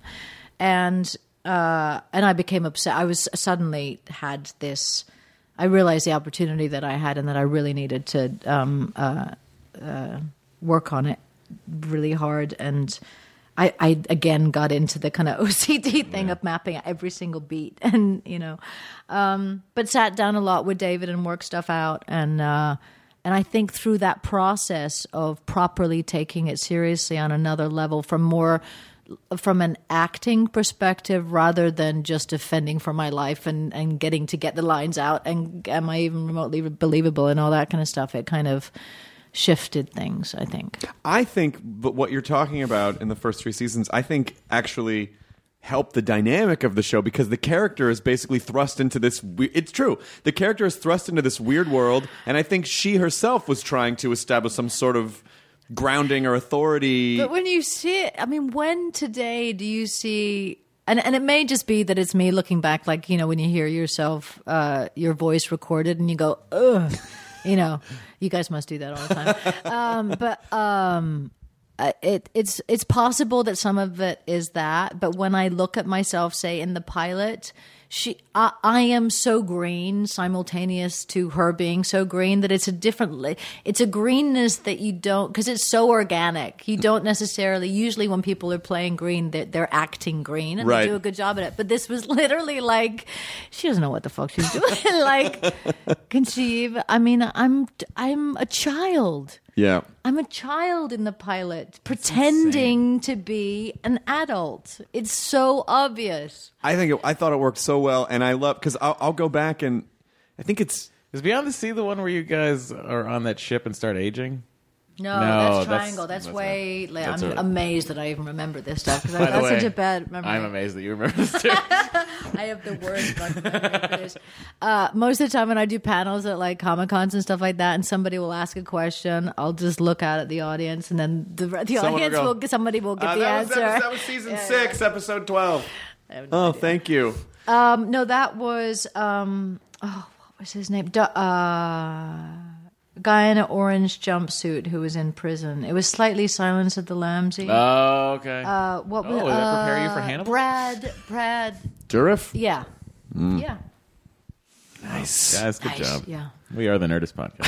I became upset. I was suddenly had this. I realized the opportunity that I had, and that I really needed to work on it really hard. And I again got into the kind of OCD thing of mapping out every single beat, and but sat down a lot with David and worked stuff out, and I think through that process of properly taking it seriously on another level, from an acting perspective rather than just defending for my life and getting to get the lines out and am I even remotely believable and all that kind of stuff, it kind of shifted things, I think. But what you're talking about in the first 3 seasons, I think actually helped the dynamic of the show because the character is basically thrust into this. It's true. The character is thrust into this weird world, and I think she herself was trying to establish some sort of grounding or authority. But when you see it, I mean, when today do you see? And it may just be that it's me looking back, like when you hear yourself, your voice recorded, and you go, ugh. You guys must do that all the time. It's possible that some of it is that, but when I look at myself, say in the pilot, I am so green simultaneous to her being so green that it's a greenness that you don't, because it's so organic. You don't necessarily, usually when people are playing green, they're acting green and right. They do a good job at it. But this was literally like, she doesn't know what the fuck she's doing. Like, can she even, I mean, I'm a child. Yeah. I'm a child in the pilot, pretending to be an adult. It's so obvious. I thought it worked so well, and I love because I'll go back and I think it's Is Beyond the Sea the one where you guys are on that ship and start aging? No, that's Triangle. That's way late. I'm amazed that I even remember this stuff because that's such a bad memory. I'm amazed that you remember this too. I have the worst fucking memory for this. Most of the time when I do panels at like Comic-Cons and stuff like that, and somebody will ask a question, I'll just look out at the audience, and then the audience somebody will get the answer. That was season 6, episode 12. Thank you. No, that was what was his name? Guy in an orange jumpsuit who was in prison. It was Slightly Silence of the Lambs. Oh, okay. What was did that prepare you for Hannibal? Brad Dourif? Yeah. Yeah. Nice. Guys, good job. Yeah. We are the Nerdist Podcast.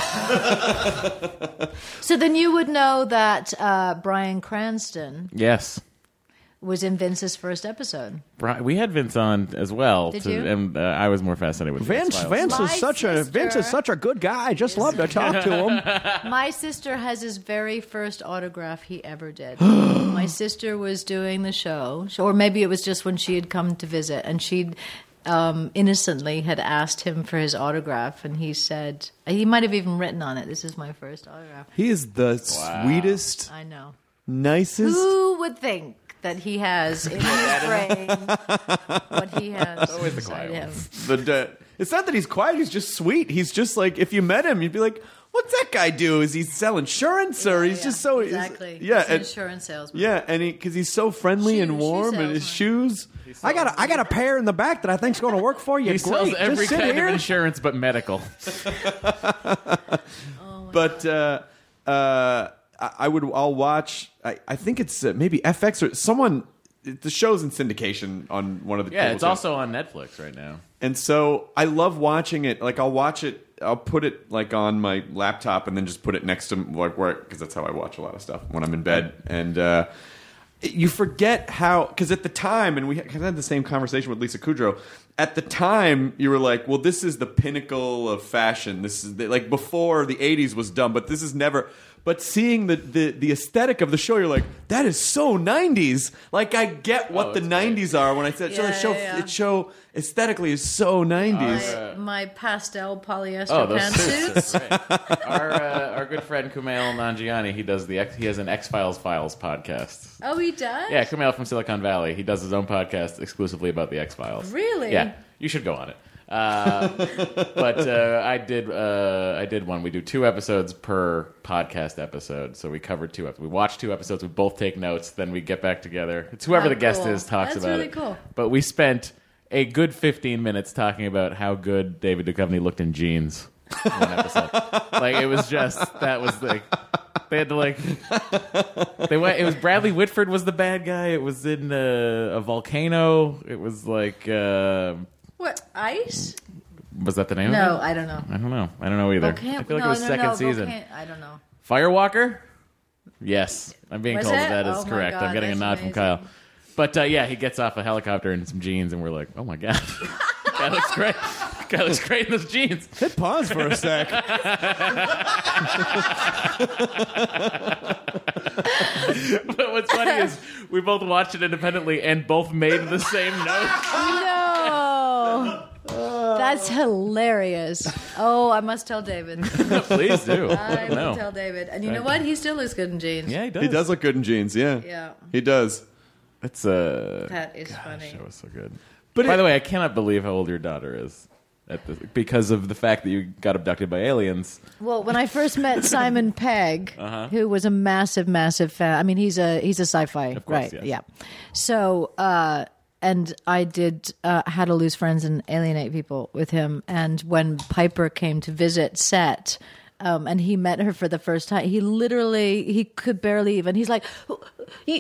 So then you would know that Bryan Cranston Yes. was in Vince's first episode. We had Vince on as well. Did you? And I was more fascinated with Vince. Vince is such a good guy. I just love to talk to him. My sister has his very first autograph he ever did. My sister was doing the show, or maybe it was just when she had come to visit, and she'd innocently had asked him for his autograph, and he said, he might have even written on it, "This is my first autograph." He is the sweetest, I know. nicest. Who would think that he has in his brain what he has Always the inside quiet him? It's not that he's quiet. He's just sweet. He's just like, if you met him, you'd be like, what's that guy do? Is he sell insurance or he's just so exactly. Yeah, He's an insurance salesman. Yeah, and because he's so friendly and warm, and his shoes. I got a pair in the back that I think's going to work for you. He sells Great. every Just sit kind here. of insurance but medical. But I'll watch. I think it's maybe FX or someone. The show's in syndication on one of the. Yeah, cable it's channels. also on Netflix right now. And so I love watching it. Like I'll watch it. I'll put it like on my laptop and then just put it next to like work because that's how I watch a lot of stuff when I'm in bed. And you forget how, because at the time, and we had the same conversation with Lisa Kudrow. At the time, you were like, "Well, this is the pinnacle of fashion. This is like before the '80s was dumb, but this is never." But seeing the aesthetic of the show, you're like, that is so 90s. Like, I get what the 90s are when I said the show aesthetically is so 90s. My pastel polyester Those pantsuits. suits. Right. Our good friend Kumail Nanjiani, he has an X-Files podcast. Oh, he does? Yeah, Kumail from Silicon Valley. He does his own podcast exclusively about the X-Files. Really? Yeah, you should go on it. But I did one. We do 2 episodes per podcast episode, so we covered 2 episodes. We watch 2 episodes. We both take notes. Then we get back together. It's whoever the guest is talks about really it. Cool. But we spent a good 15 minutes talking about how good David Duchovny looked in jeans in one episode. Like it was just that was like they had to like they went. It was Bradley Whitford was the bad guy. It was in a volcano. It was like. What, Ice? Was that the name of it? No, I don't know. I don't know either. I feel like it was second season. I don't know. Firewalker? Yes, I'm being Was told it? that is Oh my correct. God, I'm getting a that's nod from amazing. Kyle. But yeah, he gets off a helicopter in some jeans, and we're like, "Oh my god, guy looks great! Guy looks great in those jeans." Hit pause for a sec. But what's funny is we both watched it independently and both made the same note. No. That's hilarious. Oh, I must tell David. Please do. I will No. tell David. And you know what? He still looks good in jeans. Yeah, he does. He does look good in jeans. Yeah. Yeah. He does. It's That is funny. That was so good. But By the way, I cannot believe how old your daughter is because of the fact that you got abducted by aliens. Well, when I first met Simon Pegg, who was a massive, massive fan. I mean, he's a sci-fi, Of course, right? yes. Yeah. So, and I did How to Lose Friends and Alienate People with him. And when Piper came to visit set, and he met her for the first time, he could barely even. He's like, you're,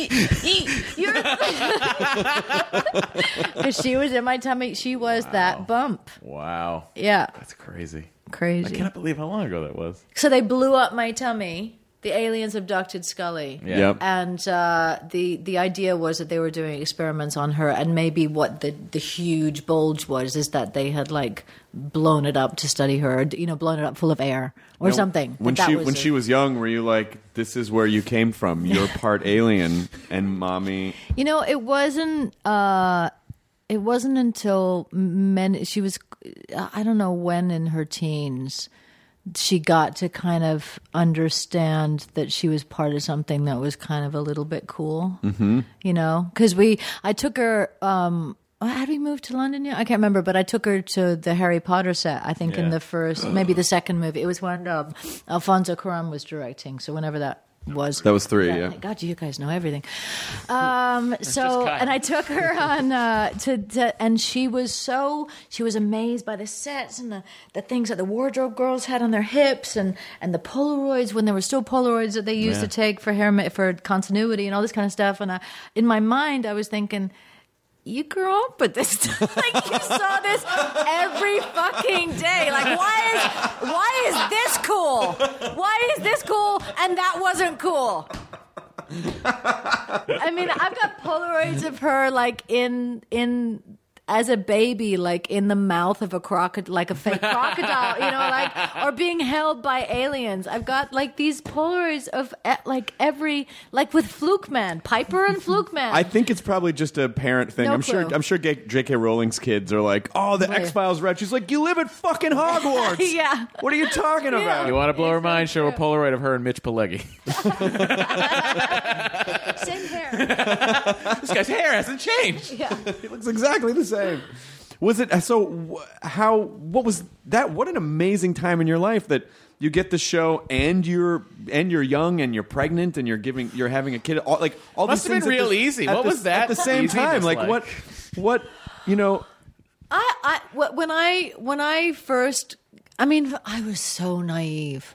because she was in my tummy. She was that bump. Wow. Yeah, That's crazy. I crazy. cannot believe how long ago that was. So they blew up my tummy. The aliens abducted Scully. Yeah. Yep. And the idea was that they were doing experiments on her, and maybe what the huge bulge was is that they had like blown it up to study her, blown it up full of air or something. When But that she was young, were you like, "This is where you came from? You're part alien," and mommy? it wasn't. It wasn't until she was, I don't know when in her teens, she got to kind of understand that she was part of something that was kind of a little bit cool. Mm-hmm. Because I took her. Had we moved to London yet? I can't remember, but I took her to the Harry Potter set. I think in the first, maybe the second movie. It was when Alfonso Cuarón was directing. So whenever that was. That was 3, yeah. Thank God, you guys know everything. just So, Kyle. and I took her on and she was amazed by the sets and the things that the wardrobe girls had on their hips and the Polaroids, when there were still Polaroids that they used to take for continuity and all this kind of stuff. And in my mind, I was thinking, you grew up with this stuff. Like, you saw this every fucking day. Like, why is this cool? Why is this cool and that wasn't cool? I mean, I've got Polaroids of her like in as a baby, like in the mouth of a crocodile, like a fake crocodile, or being held by aliens. I've got like these Polaroids of like with Fluke Man, Piper and Fluke Man. I think it's probably just a parent thing. No I'm clue. sure J.K. Rowling's kids are like, "Oh, the Right. X-Files read." She's like, "You live at fucking Hogwarts." Yeah. What are you talking about? You want to blow her mind? Show a Polaroid of her and Mitch Pileggi. Same hair. This guy's hair hasn't changed. Yeah. It looks exactly the same. Was it so? What was that? What an amazing time in your life that you get the show and you're young and you're pregnant and you're having a kid. All Must these have been things real easy. What was that at the same easy time? just Like like? what When I first, I mean, I was so naive.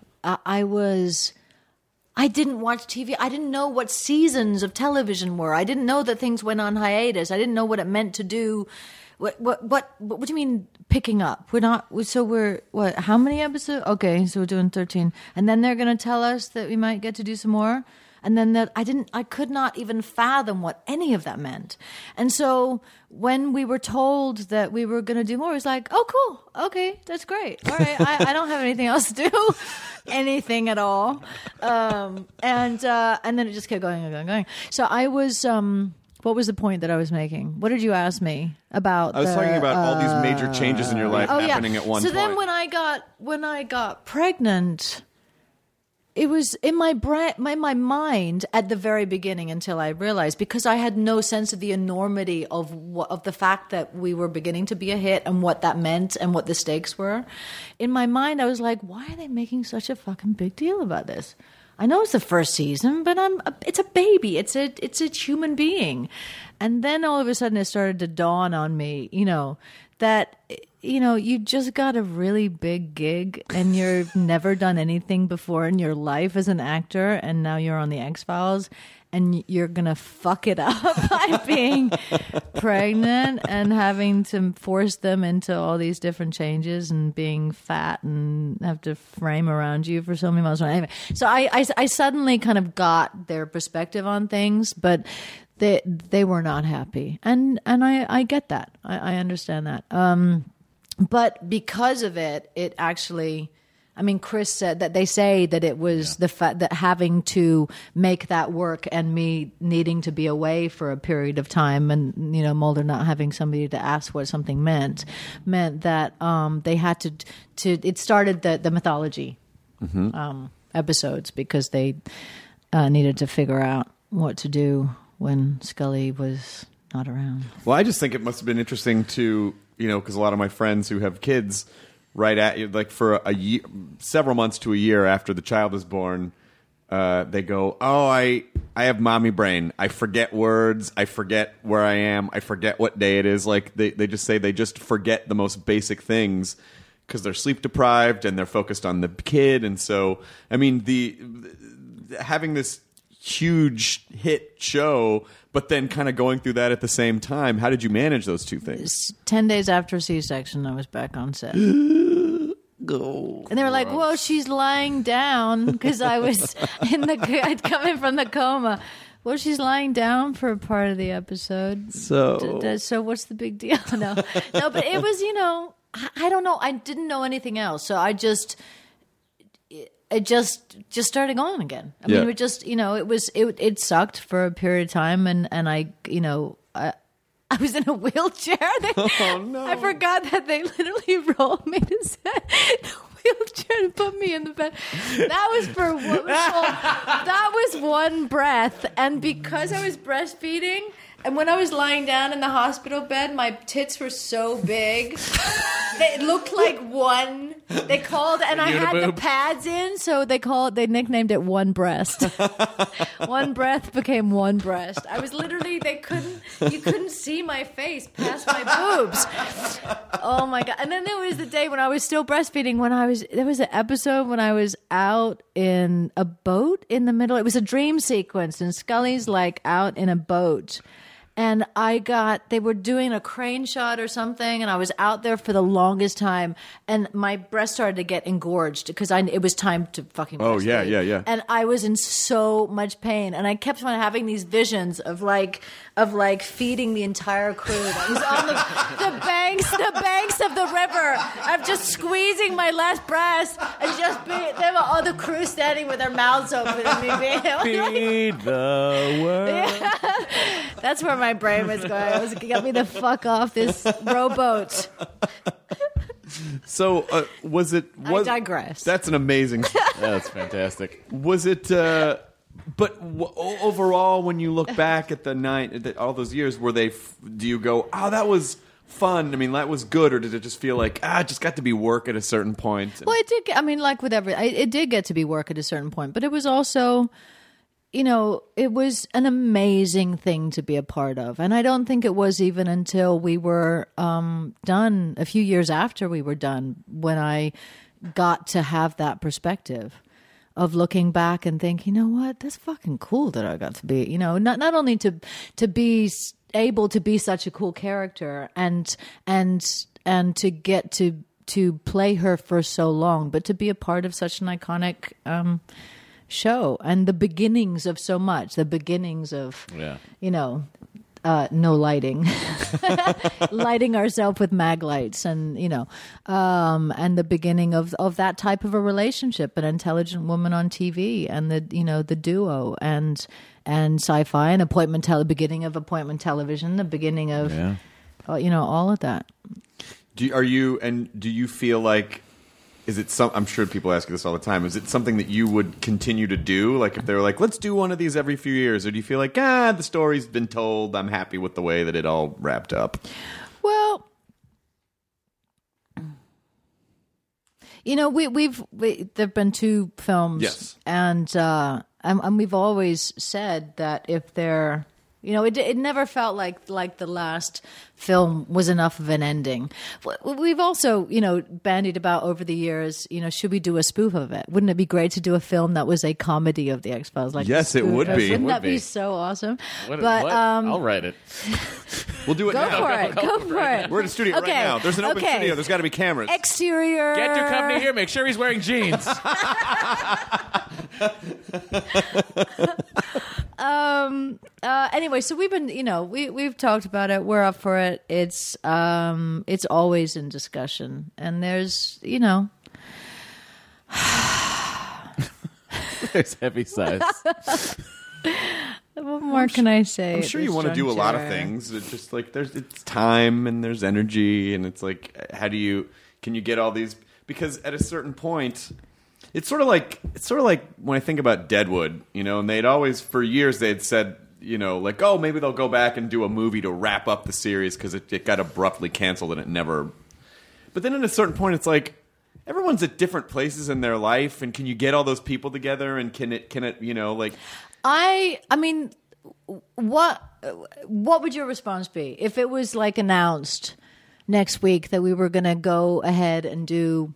I didn't watch TV. I didn't know what seasons of television were. I didn't know that things went on hiatus. I didn't know what it meant to do. What do you mean picking up? We're not. So we're what? How many episodes? Okay, so we're doing 13, and then they're going to tell us that we might get to do some more. And then I could not even fathom what any of that meant. And so when we were told that we were going to do more, it was like, oh, cool. Okay, that's great. All right. I don't have anything else to do. Anything at all. And then it just kept going and going and going. So I was, what was the point that I was making? What did you ask me about? I was talking about all these major changes in your life happening at one so point. then when I got pregnant, it was in my my mind at the very beginning until I realized, because I had no sense of the enormity of the fact that we were beginning to be a hit and what that meant and what the stakes were. In my mind, I was like, why are they making such a fucking big deal about this? I know it's the first season, but it's a baby. It's a human being. And then all of a sudden it started to dawn on me, that, you know, you just got a really big gig and you've never done anything before in your life as an actor, and now you're on the X-Files and you're going to fuck it up by being pregnant and having to force them into all these different changes and being fat and have to frame around you for so many months. Anyway, so I suddenly kind of got their perspective on things, but they were not happy. And I get that. I understand that. But because of it, it actually... I mean, Chris said that they say that it was the fact that having to make that work and me needing to be away for a period of time, and you know, Mulder not having somebody to ask what something meant that they had to. It started the mythology episodes because they needed to figure out what to do when Scully was not around. Well, I just think it must have been interesting to, you know, because a lot of my friends who have kids. Right at you, like for a year, several months to a year after the child is born, they go, "Oh, I have mommy brain. I forget words. I forget where I am. I forget what day it is." Like they just say they just forget the most basic things because they're sleep deprived and they're focused on the kid. And so, I mean, having this huge hit show, but then kind of going through that at the same time. How did you manage those two things? 10 days after C-section, I was back on set. Go. And they were like, "Well, she's lying down," because I was I'd come in from the coma. Well, she's lying down for a part of the episode. So what's the big deal? No, but it was, you know, I don't know. I didn't know anything else, so I just. It just started going again. I mean, it just, you know, it sucked for a period of time, and I, you know, I was in a wheelchair. Oh no! I forgot that they literally rolled me to set the wheelchair and put me in the bed. That was for that was one breath, and because I was breastfeeding. And when I was lying down in the hospital bed, my tits were so big. They looked like one. They called, and I had the pads in, so they nicknamed it One Breast. One breath became one breast. I was literally, you couldn't see my face past my boobs. Oh my God. And then there was the day when I was still breastfeeding, there was an episode when I was out in a boat in the middle. It was a dream sequence, and Scully's like out in a boat. And they were doing a crane shot or something, and I was out there for the longest time, and my breast started to get engorged because it was time to fucking breastfeed. Oh, yeah. And I was in so much pain, and I kept on having these visions of feeding the entire crew that was on the banks of the river, of just squeezing my last breast, and there were all the crew standing with their mouths open and me being Feed the world. Yeah. That's where my brain was going. It was get me the fuck off this rowboat. So I digress. That's an amazing. That's fantastic. Was it? But overall, when you look back at all those years, do you go, "Oh, that was fun"? I mean, that was good, or did it just feel like it just got to be work at a certain point? Well, it did. I mean, like with it did get to be work at a certain point, but it was also. You know, it was an amazing thing to be a part of. And I don't think it was even until we were done, a few years after we were done, when I got to have that perspective of looking back and thinking, you know what, that's fucking cool that I got to be, you know, not only to be able to be such a cool character and to get to play her for so long, but to be a part of such an iconic show and the beginnings of so much, the beginnings of, you know, no lighting, lighting ourselves with mag lights, and you know, and the beginning of that type of a relationship, an intelligent woman on TV, and the duo and sci-fi and beginning of appointment television, the beginning of you know, all of that. Do you feel like? Is it I'm sure people ask you this all the time. Is it something that you would continue to do? Like if they were like, let's do one of these every few years, or do you feel like, the story's been told, I'm happy with the way that it all wrapped up? Well, you know, there've been 2 films, yes, and we've always said that if they're You know, it never felt like the last film was enough of an ending. We've also, you know, bandied about over the years, you know, should we do a spoof of it? Wouldn't it be great to do a film that was a comedy of the X-Files? Like Yes, it would be. Wouldn't that Would be. be so awesome? What? Um, I'll write it. We'll do it Go now. for it. Go for it. We're in a studio Okay. right now. There's an open Okay. studio. There's got to be cameras. Exterior. Get your company here. Make sure he's wearing jeans. Anyway, so we've been, you know, we've talked about it. We're up for it. It's always in discussion, and there's, you know, There's heavy sighs. what more can I say? I'm sure you want to do a lot of things. It's just like it's time and there's energy, and it's like, can you get all these? Because at a certain point, it's sort of like when I think about Deadwood, you know, and they'd always, for years, they'd said, you know, like, oh, maybe they'll go back and do a movie to wrap up the series because it got abruptly canceled and it never. But then at a certain point, it's like everyone's at different places in their life, and can you get all those people together? And can it, you know, like. I mean, what would your response be if it was like announced next week that we were going to go ahead and do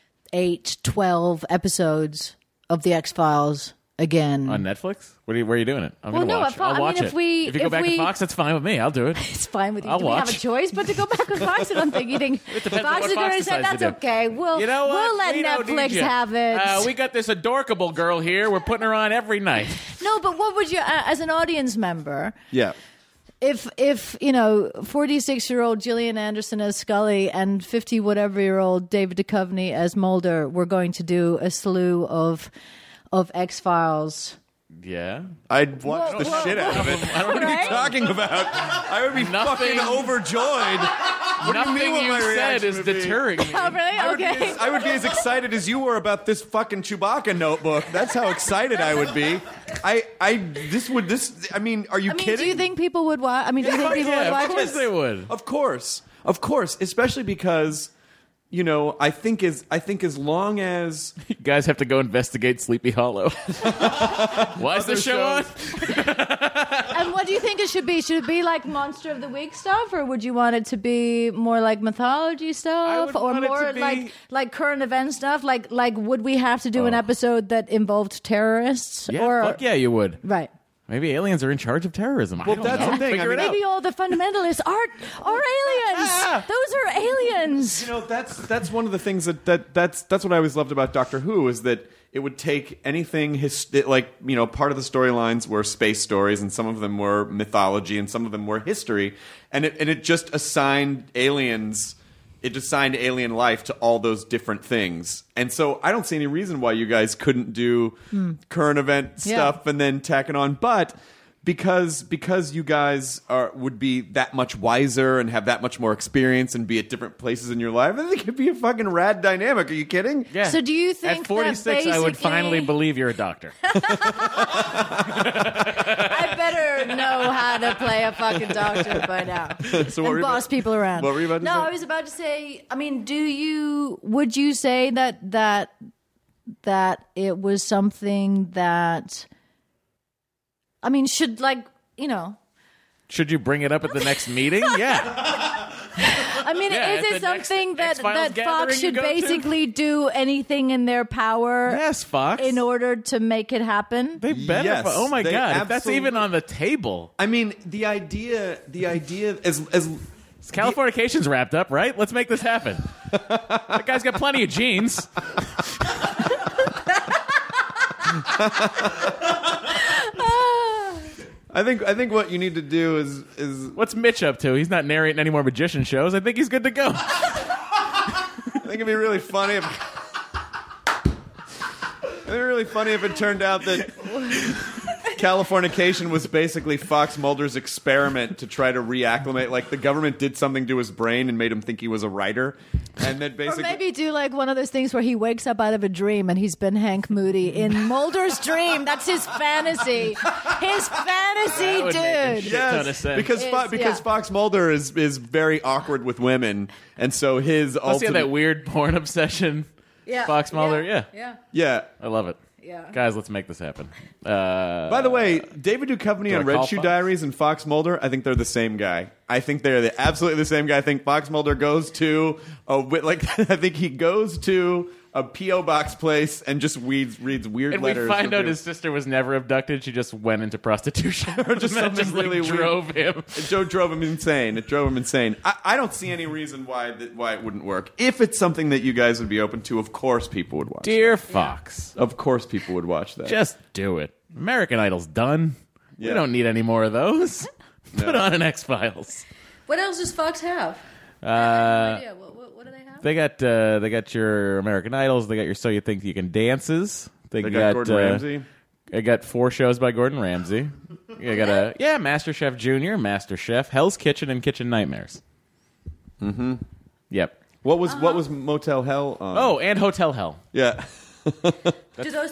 8-12 episodes of the X-Files again On Netflix? Where are you doing it? I'm Well, gonna no, watch. if I- I'll I watch mean, it. if we- if you go if back we- to Fox, that's fine with me. I'll do it. It's fine with you. I'll Do we have a watch. choice but to go back with Fox? I don't think you think depends on Fox what is going Fox to say decides to that's do. okay. We'll You know what? we'll let We don't need Netflix you. have it. We got this adorkable girl here. We're putting her on every night. No, but what would you, as an audience member, Yeah. if you know, 46-year-old Gillian Anderson as Scully and 50-whatever-year-old David Duchovny as Mulder were going to do a slew of X-Files? Yeah. I'd watch the shit out of it. What are you Right? talking about? I would be Nothing- fucking overjoyed. What do you mean Nothing what my you said reaction is would be? deterring me. Oh, really? Okay. I would be as excited as you were about this fucking Chewbacca notebook. That's how excited I would be. I mean, are you I mean, kidding? do you think people would watch? I mean, do you think people would Yeah, watch of course it? they would. Of course, especially because, you know, I think as long as You guys have to go investigate Sleepy Hollow. Why is the show on? And what do you think it should be? Should it be like Monster of the Week stuff, or would you want it to be more like mythology stuff, would or want it more to be- like current event stuff? Like would we have to do an episode that involved terrorists? Yeah, or fuck yeah, you would. right? Maybe aliens are in charge of terrorism. Well, that's the thing. Figure I it mean, out. Maybe all the fundamentalists are aliens. Yeah. Those are aliens. you know, that's one of the things that's what I always loved about Doctor Who is that it would take anything like, you know, part of the storylines were space stories, and some of them were mythology, and some of them were history, and it just assigned aliens. It assigned alien life to all those different things. And so I don't see any reason why you guys couldn't do current event stuff and then tack it on. But because you guys would be that much wiser and have that much more experience and be at different places in your life, I think it could be a fucking rad dynamic. Are you kidding? Yeah. So do you think at 46 that I would basically- finally believe you're a doctor? I better know how to play a fucking doctor by now. So what were And you boss about- people around. what were you about to no, say? I was about to say. I mean, would you say that it was something that? I mean, should Should you bring it up at the next meeting? Yeah. I mean, Yeah, is at it the next something that X-Files Fox gathering you should go to? basically do anything in their power Yes, Fox. in order to make it happen? They better. Yes, Oh my they god! If that's even absolutely- on the table. I mean, the idea as Californication's wrapped up, right? Let's make this happen. That guy's got plenty of genes. I think what you need to do is What's Mitch up to? He's not narrating any more magician shows. I think he's good to go. I think it'd be really funny if it turned out that Californication was basically Fox Mulder's experiment to try to reacclimate. Like the government did something to his brain and made him think he was a writer, and then Or basically maybe do like one of those things where he wakes up out of a dream and he's been Hank Moody in Mulder's dream. That's his fantasy. His fantasy, That would make a dude. shit ton of sense. because Yeah. Fox Mulder is very awkward with women, and so his Plus, he had ultimate that weird porn obsession. Yeah. Fox Mulder, yeah. Yeah. yeah. I love it. Yeah. Guys, let's make this happen. By the way, David Duchovny on I call Red Shoe Fox? Diaries and Fox Mulder, I think they're the same guy. I think they're absolutely the same guy. I think Fox Mulder goes to I think he goes to a P.O. box place and just reads weird and we letters. find from out people. his sister was never abducted. She just went into prostitution. Or just And that something really weird. drove him. It drove him insane. It drove him insane. I don't see any reason why it wouldn't work. If it's something that you guys would be open to, of course people would watch. Dear Fox, Of course people would watch that. just do it. American Idol's done. Yeah. We don't need any more of those. Put on an X-Files. What else does Fox have? I have no idea. What do they have? They got your American Idols. They got your So You Think You Can Dances. They got Gordon Ramsay. They got 4 shows by Gordon Ramsay. They got MasterChef Junior, MasterChef, Hell's Kitchen, and Kitchen Nightmares. Mm-hmm. Yep. What was Motel Hell on? Oh, and Hotel Hell. Yeah. Do those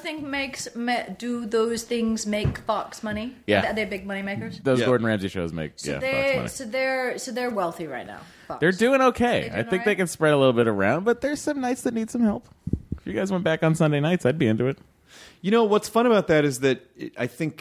things make Fox money? Yeah. Are they big money makers? Those Yeah. Gordon Ramsay shows make So Fox money. they're wealthy right now. Fox. They're doing okay. They I doing think they alright? can spread a little bit around, but there's some nights that need some help. If you guys went back on Sunday nights, I'd be into it. You know what's fun about that is that I think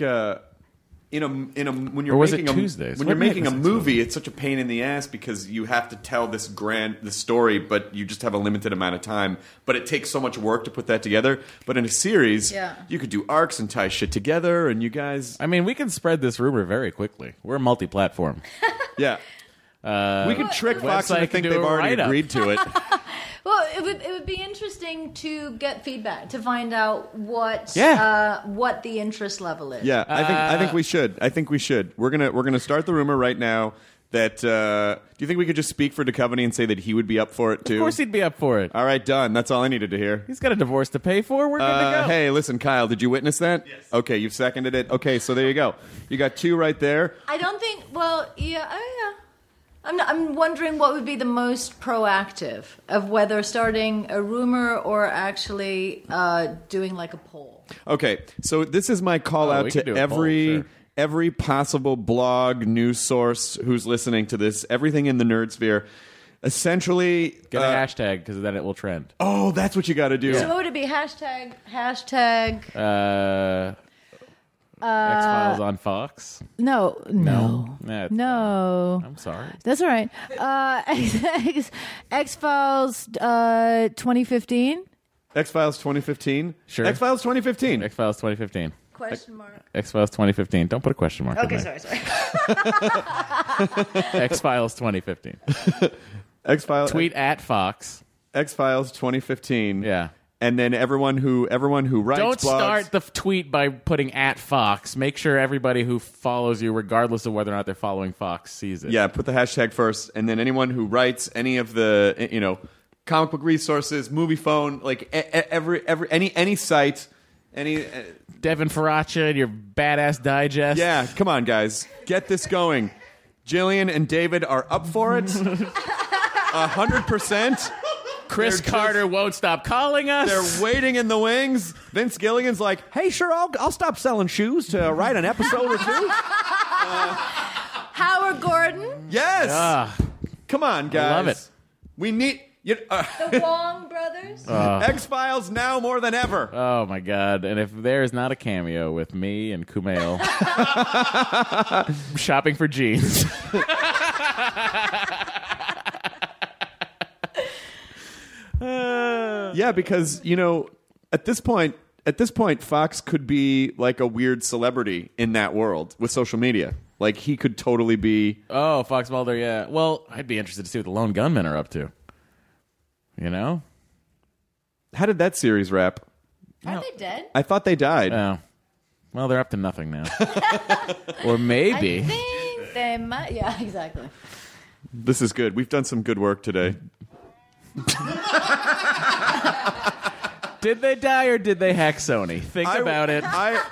when you're Or was it making Tuesdays? when What you're night making a was it? movie, it's such a pain in the ass because you have to tell the story, but you just have a limited amount of time. But it takes so much work to put that together. But in a series, you could do arcs and tie shit together, and you guys, I mean, we can spread this rumor very quickly. We're multi-platform. yeah. We could trick Fox website into can think do they've a already write-up. agreed to it. Well, it would be interesting to get feedback to find out what the interest level is. Yeah, I think we should. I think we should. We're gonna start the rumor right now. That do you think we could just speak for Duchovny and say that he would be up for it too? Of course he'd be up for it. All right, done. That's all I needed to hear. He's got a divorce to pay for. We're good to go. Hey, listen, Kyle, did you witness that? Yes. Okay, you've seconded it. Okay, so there you go. You got 2 right there. I don't think. Well, yeah. I'm wondering what would be the most proactive of whether starting a rumor or actually doing like a poll. Okay, so this is my call out we to could do a poll, sure. every possible blog, news source who's listening to this, everything in the nerd sphere. Essentially, Get a hashtag because then it will trend. oh, that's what you got to do. So what would it be? Hashtag. X-Files on Fox? No. Nah, No. I'm sorry. That's all right. X-Files 2015. X-Files 2015. Sure. X-Files 2015. X-Files 2015. Question mark. X-Files 2015. Don't put a question mark in Okay, there. sorry. X-Files 2015. X-Files. Tweet at Fox. X-Files 2015. Yeah. And then everyone who writes Don't blogs, start the tweet by putting at Fox. Make sure everybody who follows you, regardless of whether or not they're following Fox, sees it. Yeah, put the hashtag first, and then anyone who writes any of the comic book resources, movie phone, like any site, any. Devin Faracha and your badass digest. Yeah, come on, guys, get this going. Jillian and David are up for it, 100%. Chris Carter won't stop calling us. They're waiting in the wings. Vince Gilligan's like, "Hey, sure, I'll stop selling shoes to write an episode or 2." Howard Gordon, Yes, come on, guys. love it. We need the Wong brothers. X-Files now more than ever. Oh my God! And if there's not a cameo with me and Kumail shopping for jeans, Yeah, because at this point, Fox could be like a weird celebrity in that world with social media. Like he could totally be. oh, Fox Mulder, yeah. Well, I'd be interested to see what the Lone Gunmen are up to. You know? How did that series wrap? Aren't they dead? I thought they died. Oh, well, they're up to nothing now. Or maybe. I think they might. Yeah, exactly. This is good. We've done some good work today. Did they die or did they hack Sony? Think about it.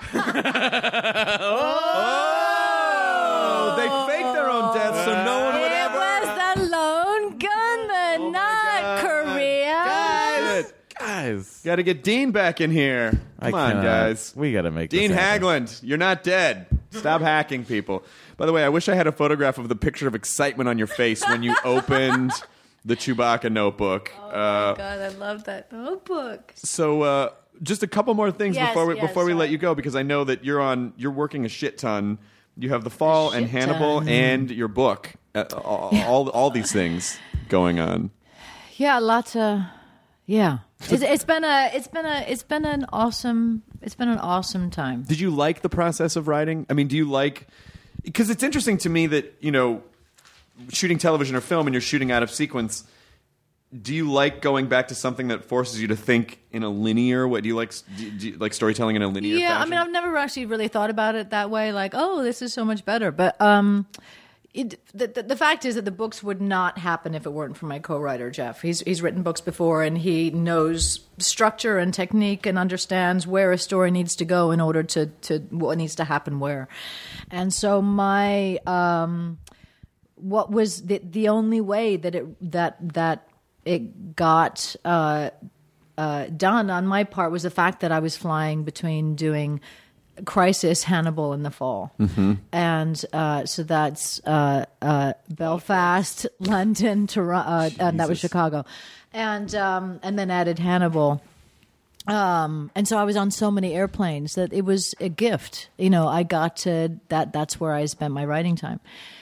Oh, they faked their own death, so no one would It ever. was the Lone Gunman, not Korea. Guys. Got to get Dean back in here. Come on, guys. We got to make Dean this happen. Hagland, you're not dead. Stop hacking people. By the way, I wish I had a photograph of the picture of excitement on your face when you opened the Chewbacca notebook. Oh my God, I love that notebook. So, just a couple more things Yes, before we yes, before we let sorry. you go, because I know that you're working a shit ton. You have The Fall and shit Hannibal ton. and your book. All these things going on. Yeah, lots of. Yeah, it's been an awesome time. Did you like the process of writing? I mean, do you like? Because it's interesting to me that shooting television or film and you're shooting out of sequence. Do you like going back to something that forces you to think in a linear way? Do you like storytelling in a linear Yeah, fashion? I mean, I've never actually really thought about it that way. Like, oh, this is so much better. But the fact is that the books would not happen if it weren't for my co-writer Jeff. He's written books before, and he knows structure and technique and understands where a story needs to go in order to what needs to happen where. And so my what was the only way that it got done on my part was the fact that I was flying between doing Crisis, Hannibal, and The Fall. And so that's Belfast, London, Toronto, and that was Chicago. And then added Hannibal. And so I was on so many airplanes that it was a gift. I got to that's where I spent my writing time.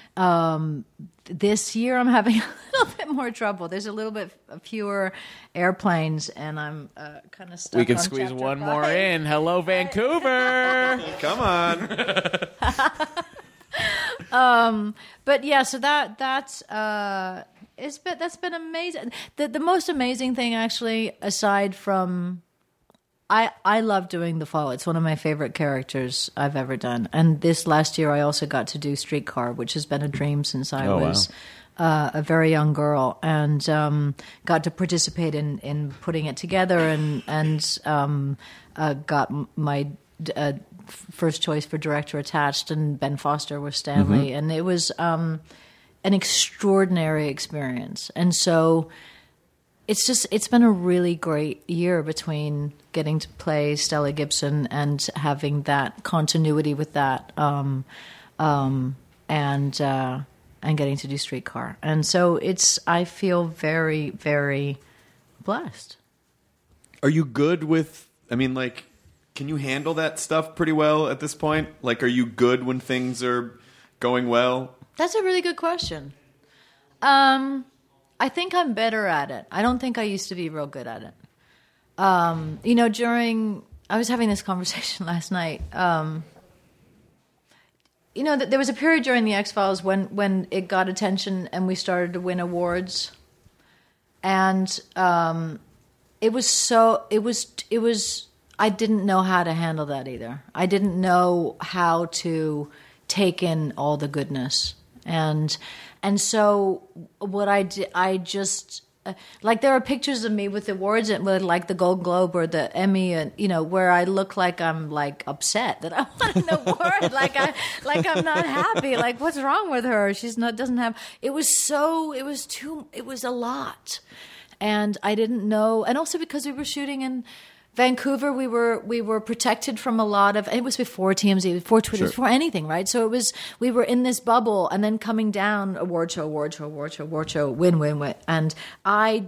This year I'm having a little bit more trouble. There's a little bit fewer airplanes, and I'm kind of stuck. We can on squeeze chapter one 5. more in. Hello, Vancouver. Come on. But yeah, so that's that's been amazing. The most amazing thing, actually, aside from I love doing The Fall. It's one of my favorite characters I've ever done. And this last year, I also got to do Streetcar, which has been a dream since I was a very young girl, and got to participate in putting it together, and got my first choice for director attached, and Ben Foster was Stanley, and it was an extraordinary experience. And so it's been a really great year between getting to play Stella Gibson and having that continuity with that, and getting to do Streetcar. And so I feel very, very blessed. Are you good with? I mean, like, can you handle that stuff pretty well at this point? Like, are you good when things are going well? That's a really good question. I think I'm better at it. I don't think I used to be real good at it. I was having this conversation last night. There was a period during the X-Files when it got attention and we started to win awards. And it was I didn't know how to handle that either. I didn't know how to take in all the goodness. And so what I did, I just like, there are pictures of me with awards and with like the Golden Globe or the Emmy, and where I look like I'm like upset that I won an award, like I'm not happy, like what's wrong with her? Doesn't have. It was a lot, and I didn't know, and also because we were shooting in Vancouver, we were protected from a lot of. It was before TMZ, before Twitter, before anything, right? So we were in this bubble, and then coming down, award show, win, and I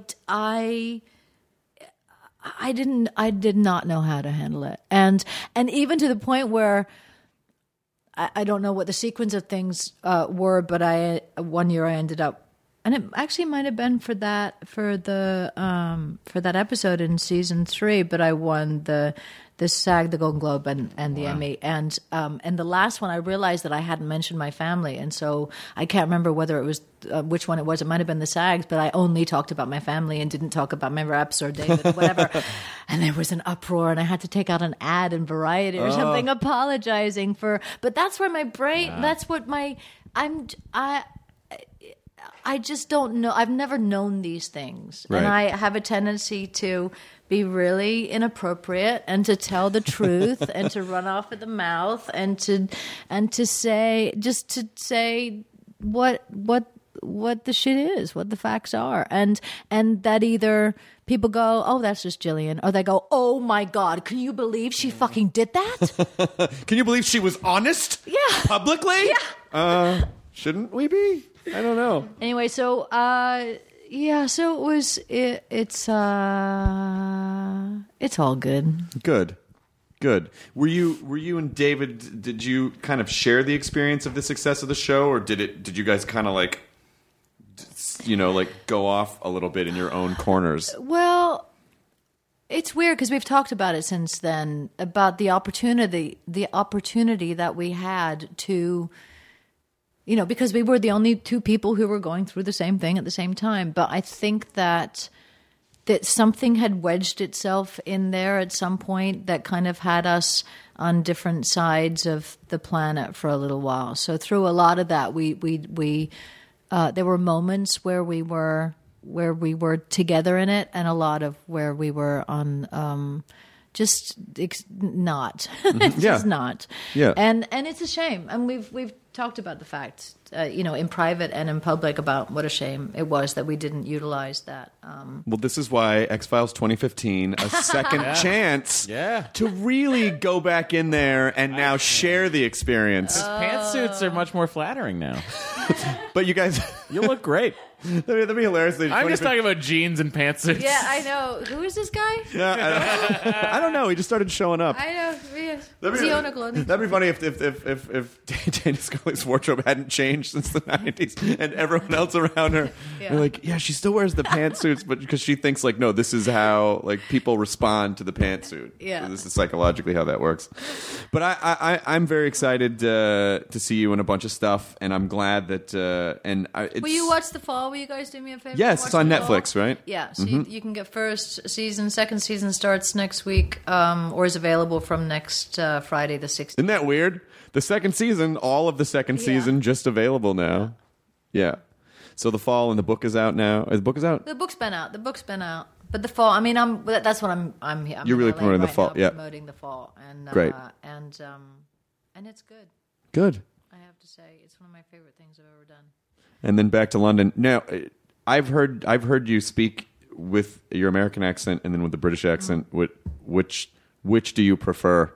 did not know how to handle it, and even to the point where I don't know what the sequence of things were, but one year I ended up. And it actually might have been for that episode in season 3, but I won the SAG, the Golden Globe, and the Emmy, and the last one I realized that I hadn't mentioned my family, and so I can't remember whether it was which one it was. It might have been the SAGs, but I only talked about my family and didn't talk about my reps or David or whatever. And there was an uproar, and I had to take out an ad in Variety or something apologizing for. But that's where my brain. That's what I just don't know. I've never known these things. Right. And I have a tendency to be really inappropriate and to tell the truth and to run off at the mouth and to say what the shit is, what the facts are. And that either people go, "Oh, that's just Jillian," or they go, "Oh my God, can you believe she fucking did that?" Can you believe she was honest? Yeah. Publicly? Yeah. Shouldn't we be? I don't know. Anyway, so it was. It's It's all good. Good. Were you and David? Did you kind of share the experience of the success of the show, or did you guys kind of like, go off a little bit in your own corners? Well, it's weird because we've talked about it since then, about the opportunity that we had to, because we were the only two people who were going through the same thing at the same time. But I think that something had wedged itself in there at some point that kind of had us on different sides of the planet for a little while. So through a lot of that, we there were moments where we were together in it, and a lot of where we were on not, just not. Yeah. And it's a shame, and we've talked about the fact, in private and in public, about what a shame it was that we didn't utilize that. Well, this is why X-Files 2015, a second chance to really go back in there and now share the experience. Pantsuits are much more flattering now. But you guys, you look great. That'd be hilarious. I'm just talking about jeans and pantsuits. Yeah, I know. Who is this guy? Yeah, I don't know. He just started showing up. I know. Is he on a clothing? That'd be funny if Dana Scully's wardrobe hadn't changed since the 90s, and everyone else around her, they're like, yeah, she still wears the pantsuits, but because she thinks like, no, this is how like people respond to the pantsuit. Yeah, so this is psychologically how that works. But I'm very excited to see you in a bunch of stuff, and I'm glad that. Will you watch The Fall? Will you guys do me a favor? Yes, it's on Netflix, right? Yeah, so you can get first season. Second season starts next week, or is available from next Friday the 16th. Isn't that weird? The second season, all of the second season, just available now. Yeah. So The Fall, and the book is out now. The book is out? The book's been out. But The Fall, I mean, that's what I'm here. You're really in LA promoting right The Fall, now, yeah. Promoting The Fall. And, great. And it's good. Good. I have to say, it's one of my favorite things I've ever done. And then back to London. Now, I've heard you speak with your American accent and then with the British accent. Which do you prefer?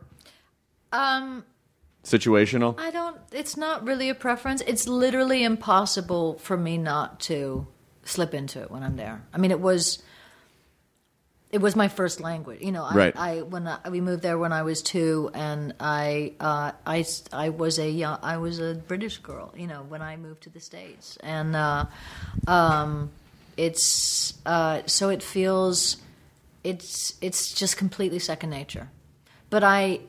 Situational? It's not really a preference. It's literally impossible for me not to slip into it when I'm there. I mean, it was my first language. Right. We moved there when I was 2, and I was a British girl. When I moved to the States, and so it feels it's just completely second nature. But I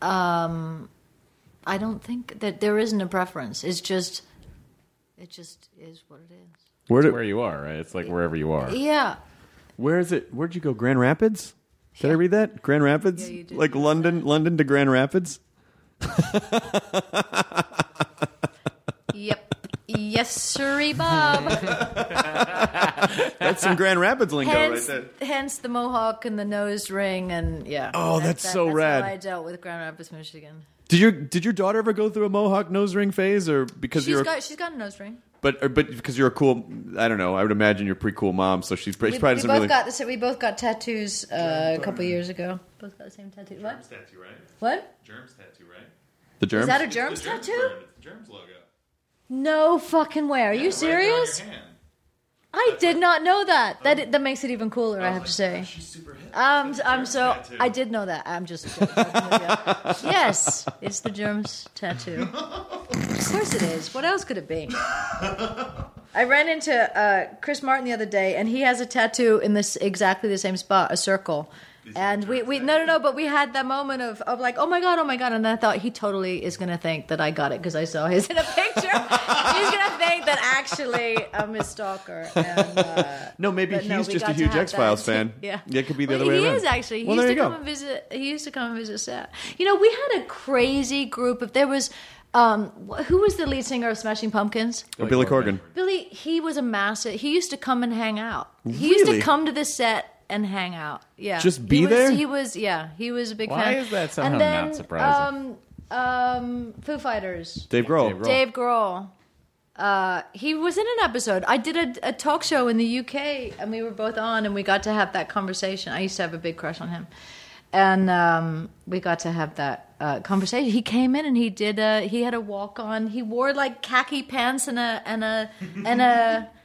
don't think that there isn't a preference. It just is what it is. Where you are, right? It's like wherever you are. Yeah. Where is it? Where'd you go? Grand Rapids? Did I read that? Grand Rapids? Yeah, you did. Like London to Grand Rapids? Yep. Yes, sirree, Bob. That's some Grand Rapids lingo right there. Hence the mohawk and the nose ring, and yeah. Oh, that's so rad. That's how I dealt with Grand Rapids, Michigan. Did your daughter ever go through a mohawk nose ring phase, or because she's got a nose ring? But because you're a cool, I don't know. I would imagine you're a pretty cool mom, so she's probably doesn't really. We both got tattoos a couple years ago. Both got the same tattoo. What? Germs tattoo, right? What? Germs tattoo, right? The germs? Is that a germs tattoo? It's the germs logo. No fucking way. Are you serious? Right on your hand. I did not know that. That makes it even cooler, I have to say. God, she's super hip. I'm so. I did know that. I'm just joking with you. Yes, it's the germs tattoo. Of course it is. What else could it be? I ran into Chris Martin the other day, and he has a tattoo in this exactly the same spot, a circle. And we no, but we had that moment of like, oh my god, and I thought he totally is going to think that I got it because I saw his in a picture. He's going to think that actually I'm his stalker. And, no, maybe he's just a huge X-Files fan. Yeah, it could be the other way around. He is actually. Well, there you go. He used to come and visit set. We had a crazy group of. There was. Who was the lead singer of Smashing Pumpkins? Billy Corgan. Billy, he was a massive. He used to come and hang out. He Really? used to come to the set and hang out. Yeah, Just be there? He was a big fan. Why is that somehow and then, not surprising? Foo Fighters. Dave Grohl. Dave Grohl. He was in an episode. I did a talk show in the UK, and we were both on, and we got to have that conversation. I used to have a big crush on him, and we got to have that conversation. He came in and he did. He had a walk on. He wore like khaki pants and a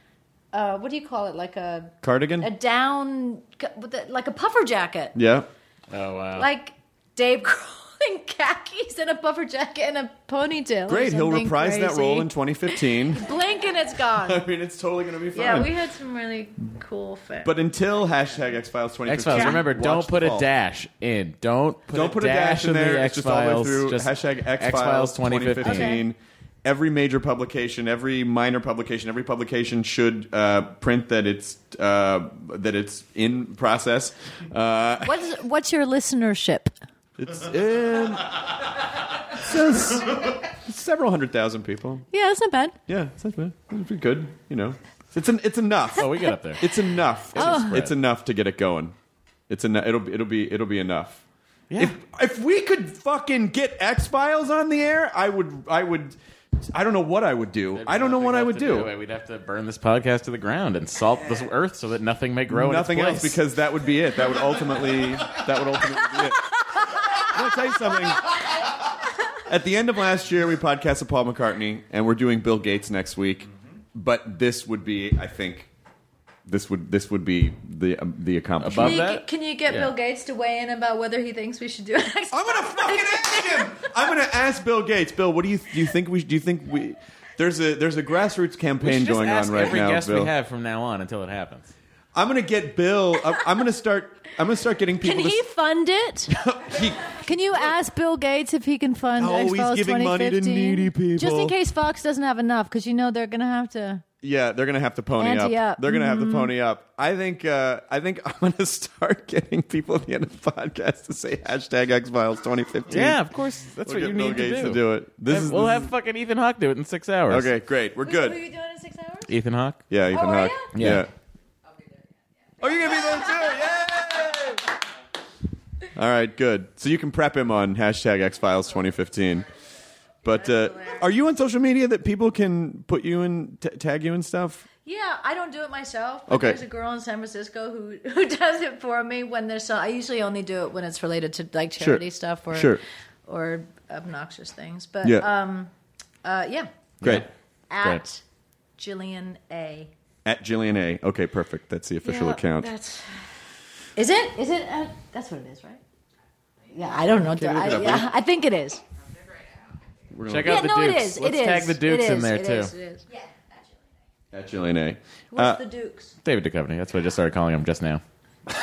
what do you call it? Like a Cardigan? a down, like a puffer jacket. Yeah. Oh wow! Like Dave Grohl in khakis and a puffer jacket and a ponytail. or Great, he'll something reprise that crazy. role in 2015. Blink and it's gone. I mean, it's totally going to be fun. Yeah, we had some really cool fans. But until hashtag X-Files 2015. X-Files. Remember, watch don't put the a fall. dash in. Don't put a dash in in there. the It's just all the way X-Files. through. Just Hashtag X-Files 2015. Okay. Every major publication, every minor publication, every publication should print that it's in process. What's your listenership? It says several 100,000 people. Yeah, that's not bad. Yeah, it's not bad. It's pretty good. You know, it's enough. Oh, we get up there. It's enough. Oh. It's enough to get it going. It's enough. It'll be enough. Yeah. If we could fucking get X-Files on the air, I would. I don't know what I would do. I don't know what I would do. We'd have to burn this podcast to the ground and salt this earth so that nothing may grow. Nothing in its else, place. because that would be it. That would ultimately be it. I'm going to tell you something. At the end of last year, we podcasted Paul McCartney, and we're doing Bill Gates next week. But this would be, I think, this would be the accomplishment. Above that? Can you get Yeah. Bill Gates to weigh in about whether he thinks we should do it next I'm gonna fucking ask him. I'm gonna ask Bill Gates. Bill, what do you think we? There's a grassroots We should campaign just going ask on right every now, guest Bill. we have from now on until it happens. I'm gonna get Bill. I'm gonna start getting people. Can he fund it? He- Can you ask Bill Gates if he can fund Oh, he's X-Files giving money to 2015? needy people. Just in case Fox doesn't have enough, because you know they're going to have to... Yeah, they're gonna have to pony Ante up. They're gonna have to pony up. I think I'm gonna start getting people at the end of the podcast to say hashtag X-Files 2015. Yeah, of course. That's We'll what you get Bill need Gates to do. it. This We'll is have fucking Ethan Hawke do it in 6 hours. okay. Great, we're Who are good. you doing in 6 hours? Ethan Hawke? Yeah, Ethan are Hawke. ya? Yeah. Oh, you're gonna be there too! Yay! All right, good. So you can prep him on hashtag X-Files 2015. But are you on social media that people can put you in, tag you and stuff? Yeah, I don't do it myself. But Okay. There's a girl in San Francisco who does it for me when there's some... I usually only do it when it's related to like charity stuff or obnoxious things. But Yeah. yeah. Great. At Jillian A. At Jillian A. Okay, perfect. That's the official account. Is it? That's what it is, right? Yeah, I don't know. Can you look it up, will you? I think it is. Check Yeah, out the no, Dukes. it is. Let's it tag is. the Dukes It in is. there It too. is. It is. Yeah, At Jillian A. What's the Dukes? David Duchovny. That's what I just started calling him just now.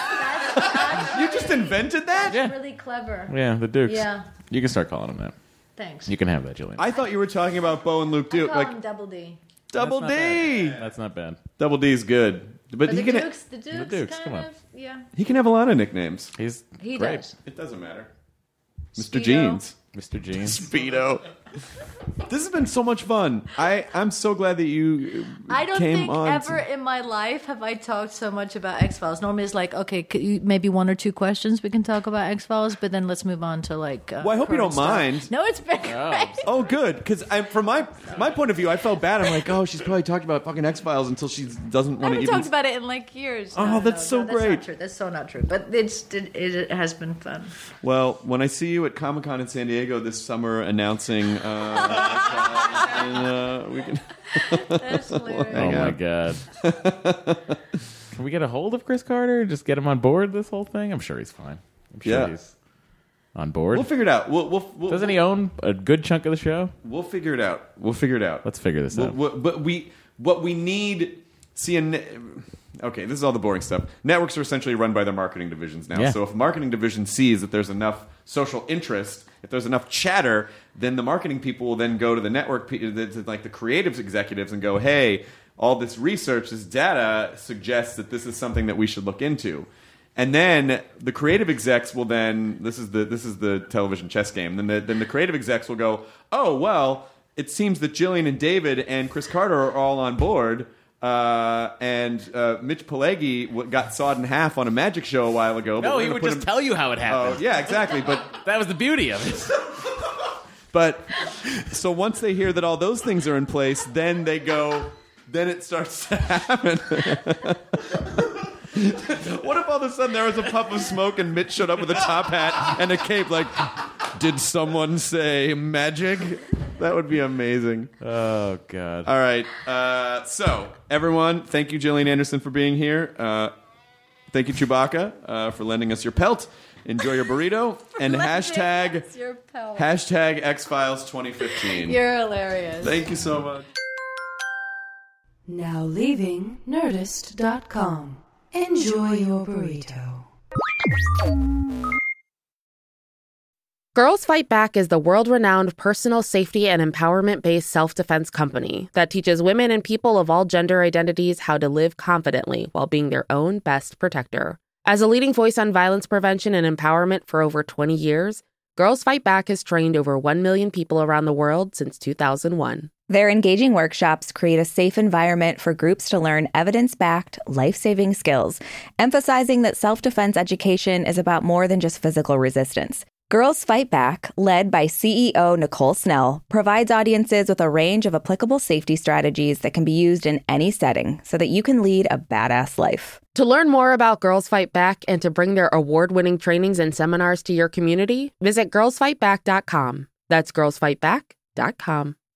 You just invented that? Yeah. Really clever. Yeah, the Dukes. Yeah. You can start calling him that. Thanks. You can have that, Jillian. I thought you were talking about Bo and Luke I Duke. call Like him Double D. Double That's not D. That's not bad. Double D is good. But The he can Dukes, the Dukes, come on. kind of, yeah. he can have a lot of nicknames. He's He great. does. It doesn't matter. Mr. Speedo. Jeans. Mr. Jeans. Speedo. This has been so much fun. I'm so glad that you I don't came think on. ever in my life have I talked so much about X-Files. Normally it's like, okay, maybe 1 or 2 questions we can talk about X-Files, but then let's move on to like... Well, I hope you current don't stuff. mind. No, it's been great. Oh, good. Because from my point of view, I felt bad. I'm like, oh, she's probably talking about fucking X-Files until she doesn't I want to haven't even... talked about it in like years. Oh, No, that's so That's great. not true. That's so not true. But it has been fun. Well, when I see you at Comic-Con in San Diego this summer announcing... we can... That's hilarious. Oh my god. Can we get a hold of Chris Carter? Just get him on board this whole thing? I'm sure he's fine. I'm sure Yeah. he's on board. We'll figure it out. We'll Doesn't he own a good chunk of the show? We'll figure it out. We'll figure it out. Let's figure this out. But what we need... Okay, this is all the boring stuff. Networks are essentially run by their marketing divisions now. Yeah. So if a marketing division sees that there's enough social interest, if there's enough chatter, then the marketing people will then go to the network, like the creative executives, and go, hey, all this research, this data suggests that this is something that we should look into. And then the creative execs will then, this is the television chess game, then the creative execs will go, oh, well, it seems that Jillian and David and Chris Carter are all on board. And Mitch Pileggi got sawed in half on a magic show a while ago. But No, we're he gonna would put just him- tell you how it happened. Oh, yeah, exactly. But That was the beauty of it. but so once they hear that all those things are in place, then they go. Then it starts to happen. What if all of a sudden there was a puff of smoke and Mitch showed up with a top hat and a cape? Like, did someone say magic? That would be amazing. Oh, God. All right. So, everyone, thank you, Jillian Anderson, for being here. Thank you, Chewbacca, for lending us your pelt. Enjoy your burrito. And hashtag Your pelvis. X-Files 2015. You're hilarious. Thank you so much. Now leaving Nerdist.com. Enjoy your burrito. Girls Fight Back is the world-renowned personal safety and empowerment-based self-defense company that teaches women and people of all gender identities how to live confidently while being their own best protector. As a leading voice on violence prevention and empowerment for over 20 years, Girls Fight Back has trained over 1 million people around the world since 2001. Their engaging workshops create a safe environment for groups to learn evidence-backed, life-saving skills, emphasizing that self-defense education is about more than just physical resistance. Girls Fight Back, led by CEO Nicole Snell, provides audiences with a range of applicable safety strategies that can be used in any setting so that you can lead a badass life. To learn more about Girls Fight Back and to bring their award-winning trainings and seminars to your community, visit girlsfightback.com. That's girlsfightback.com.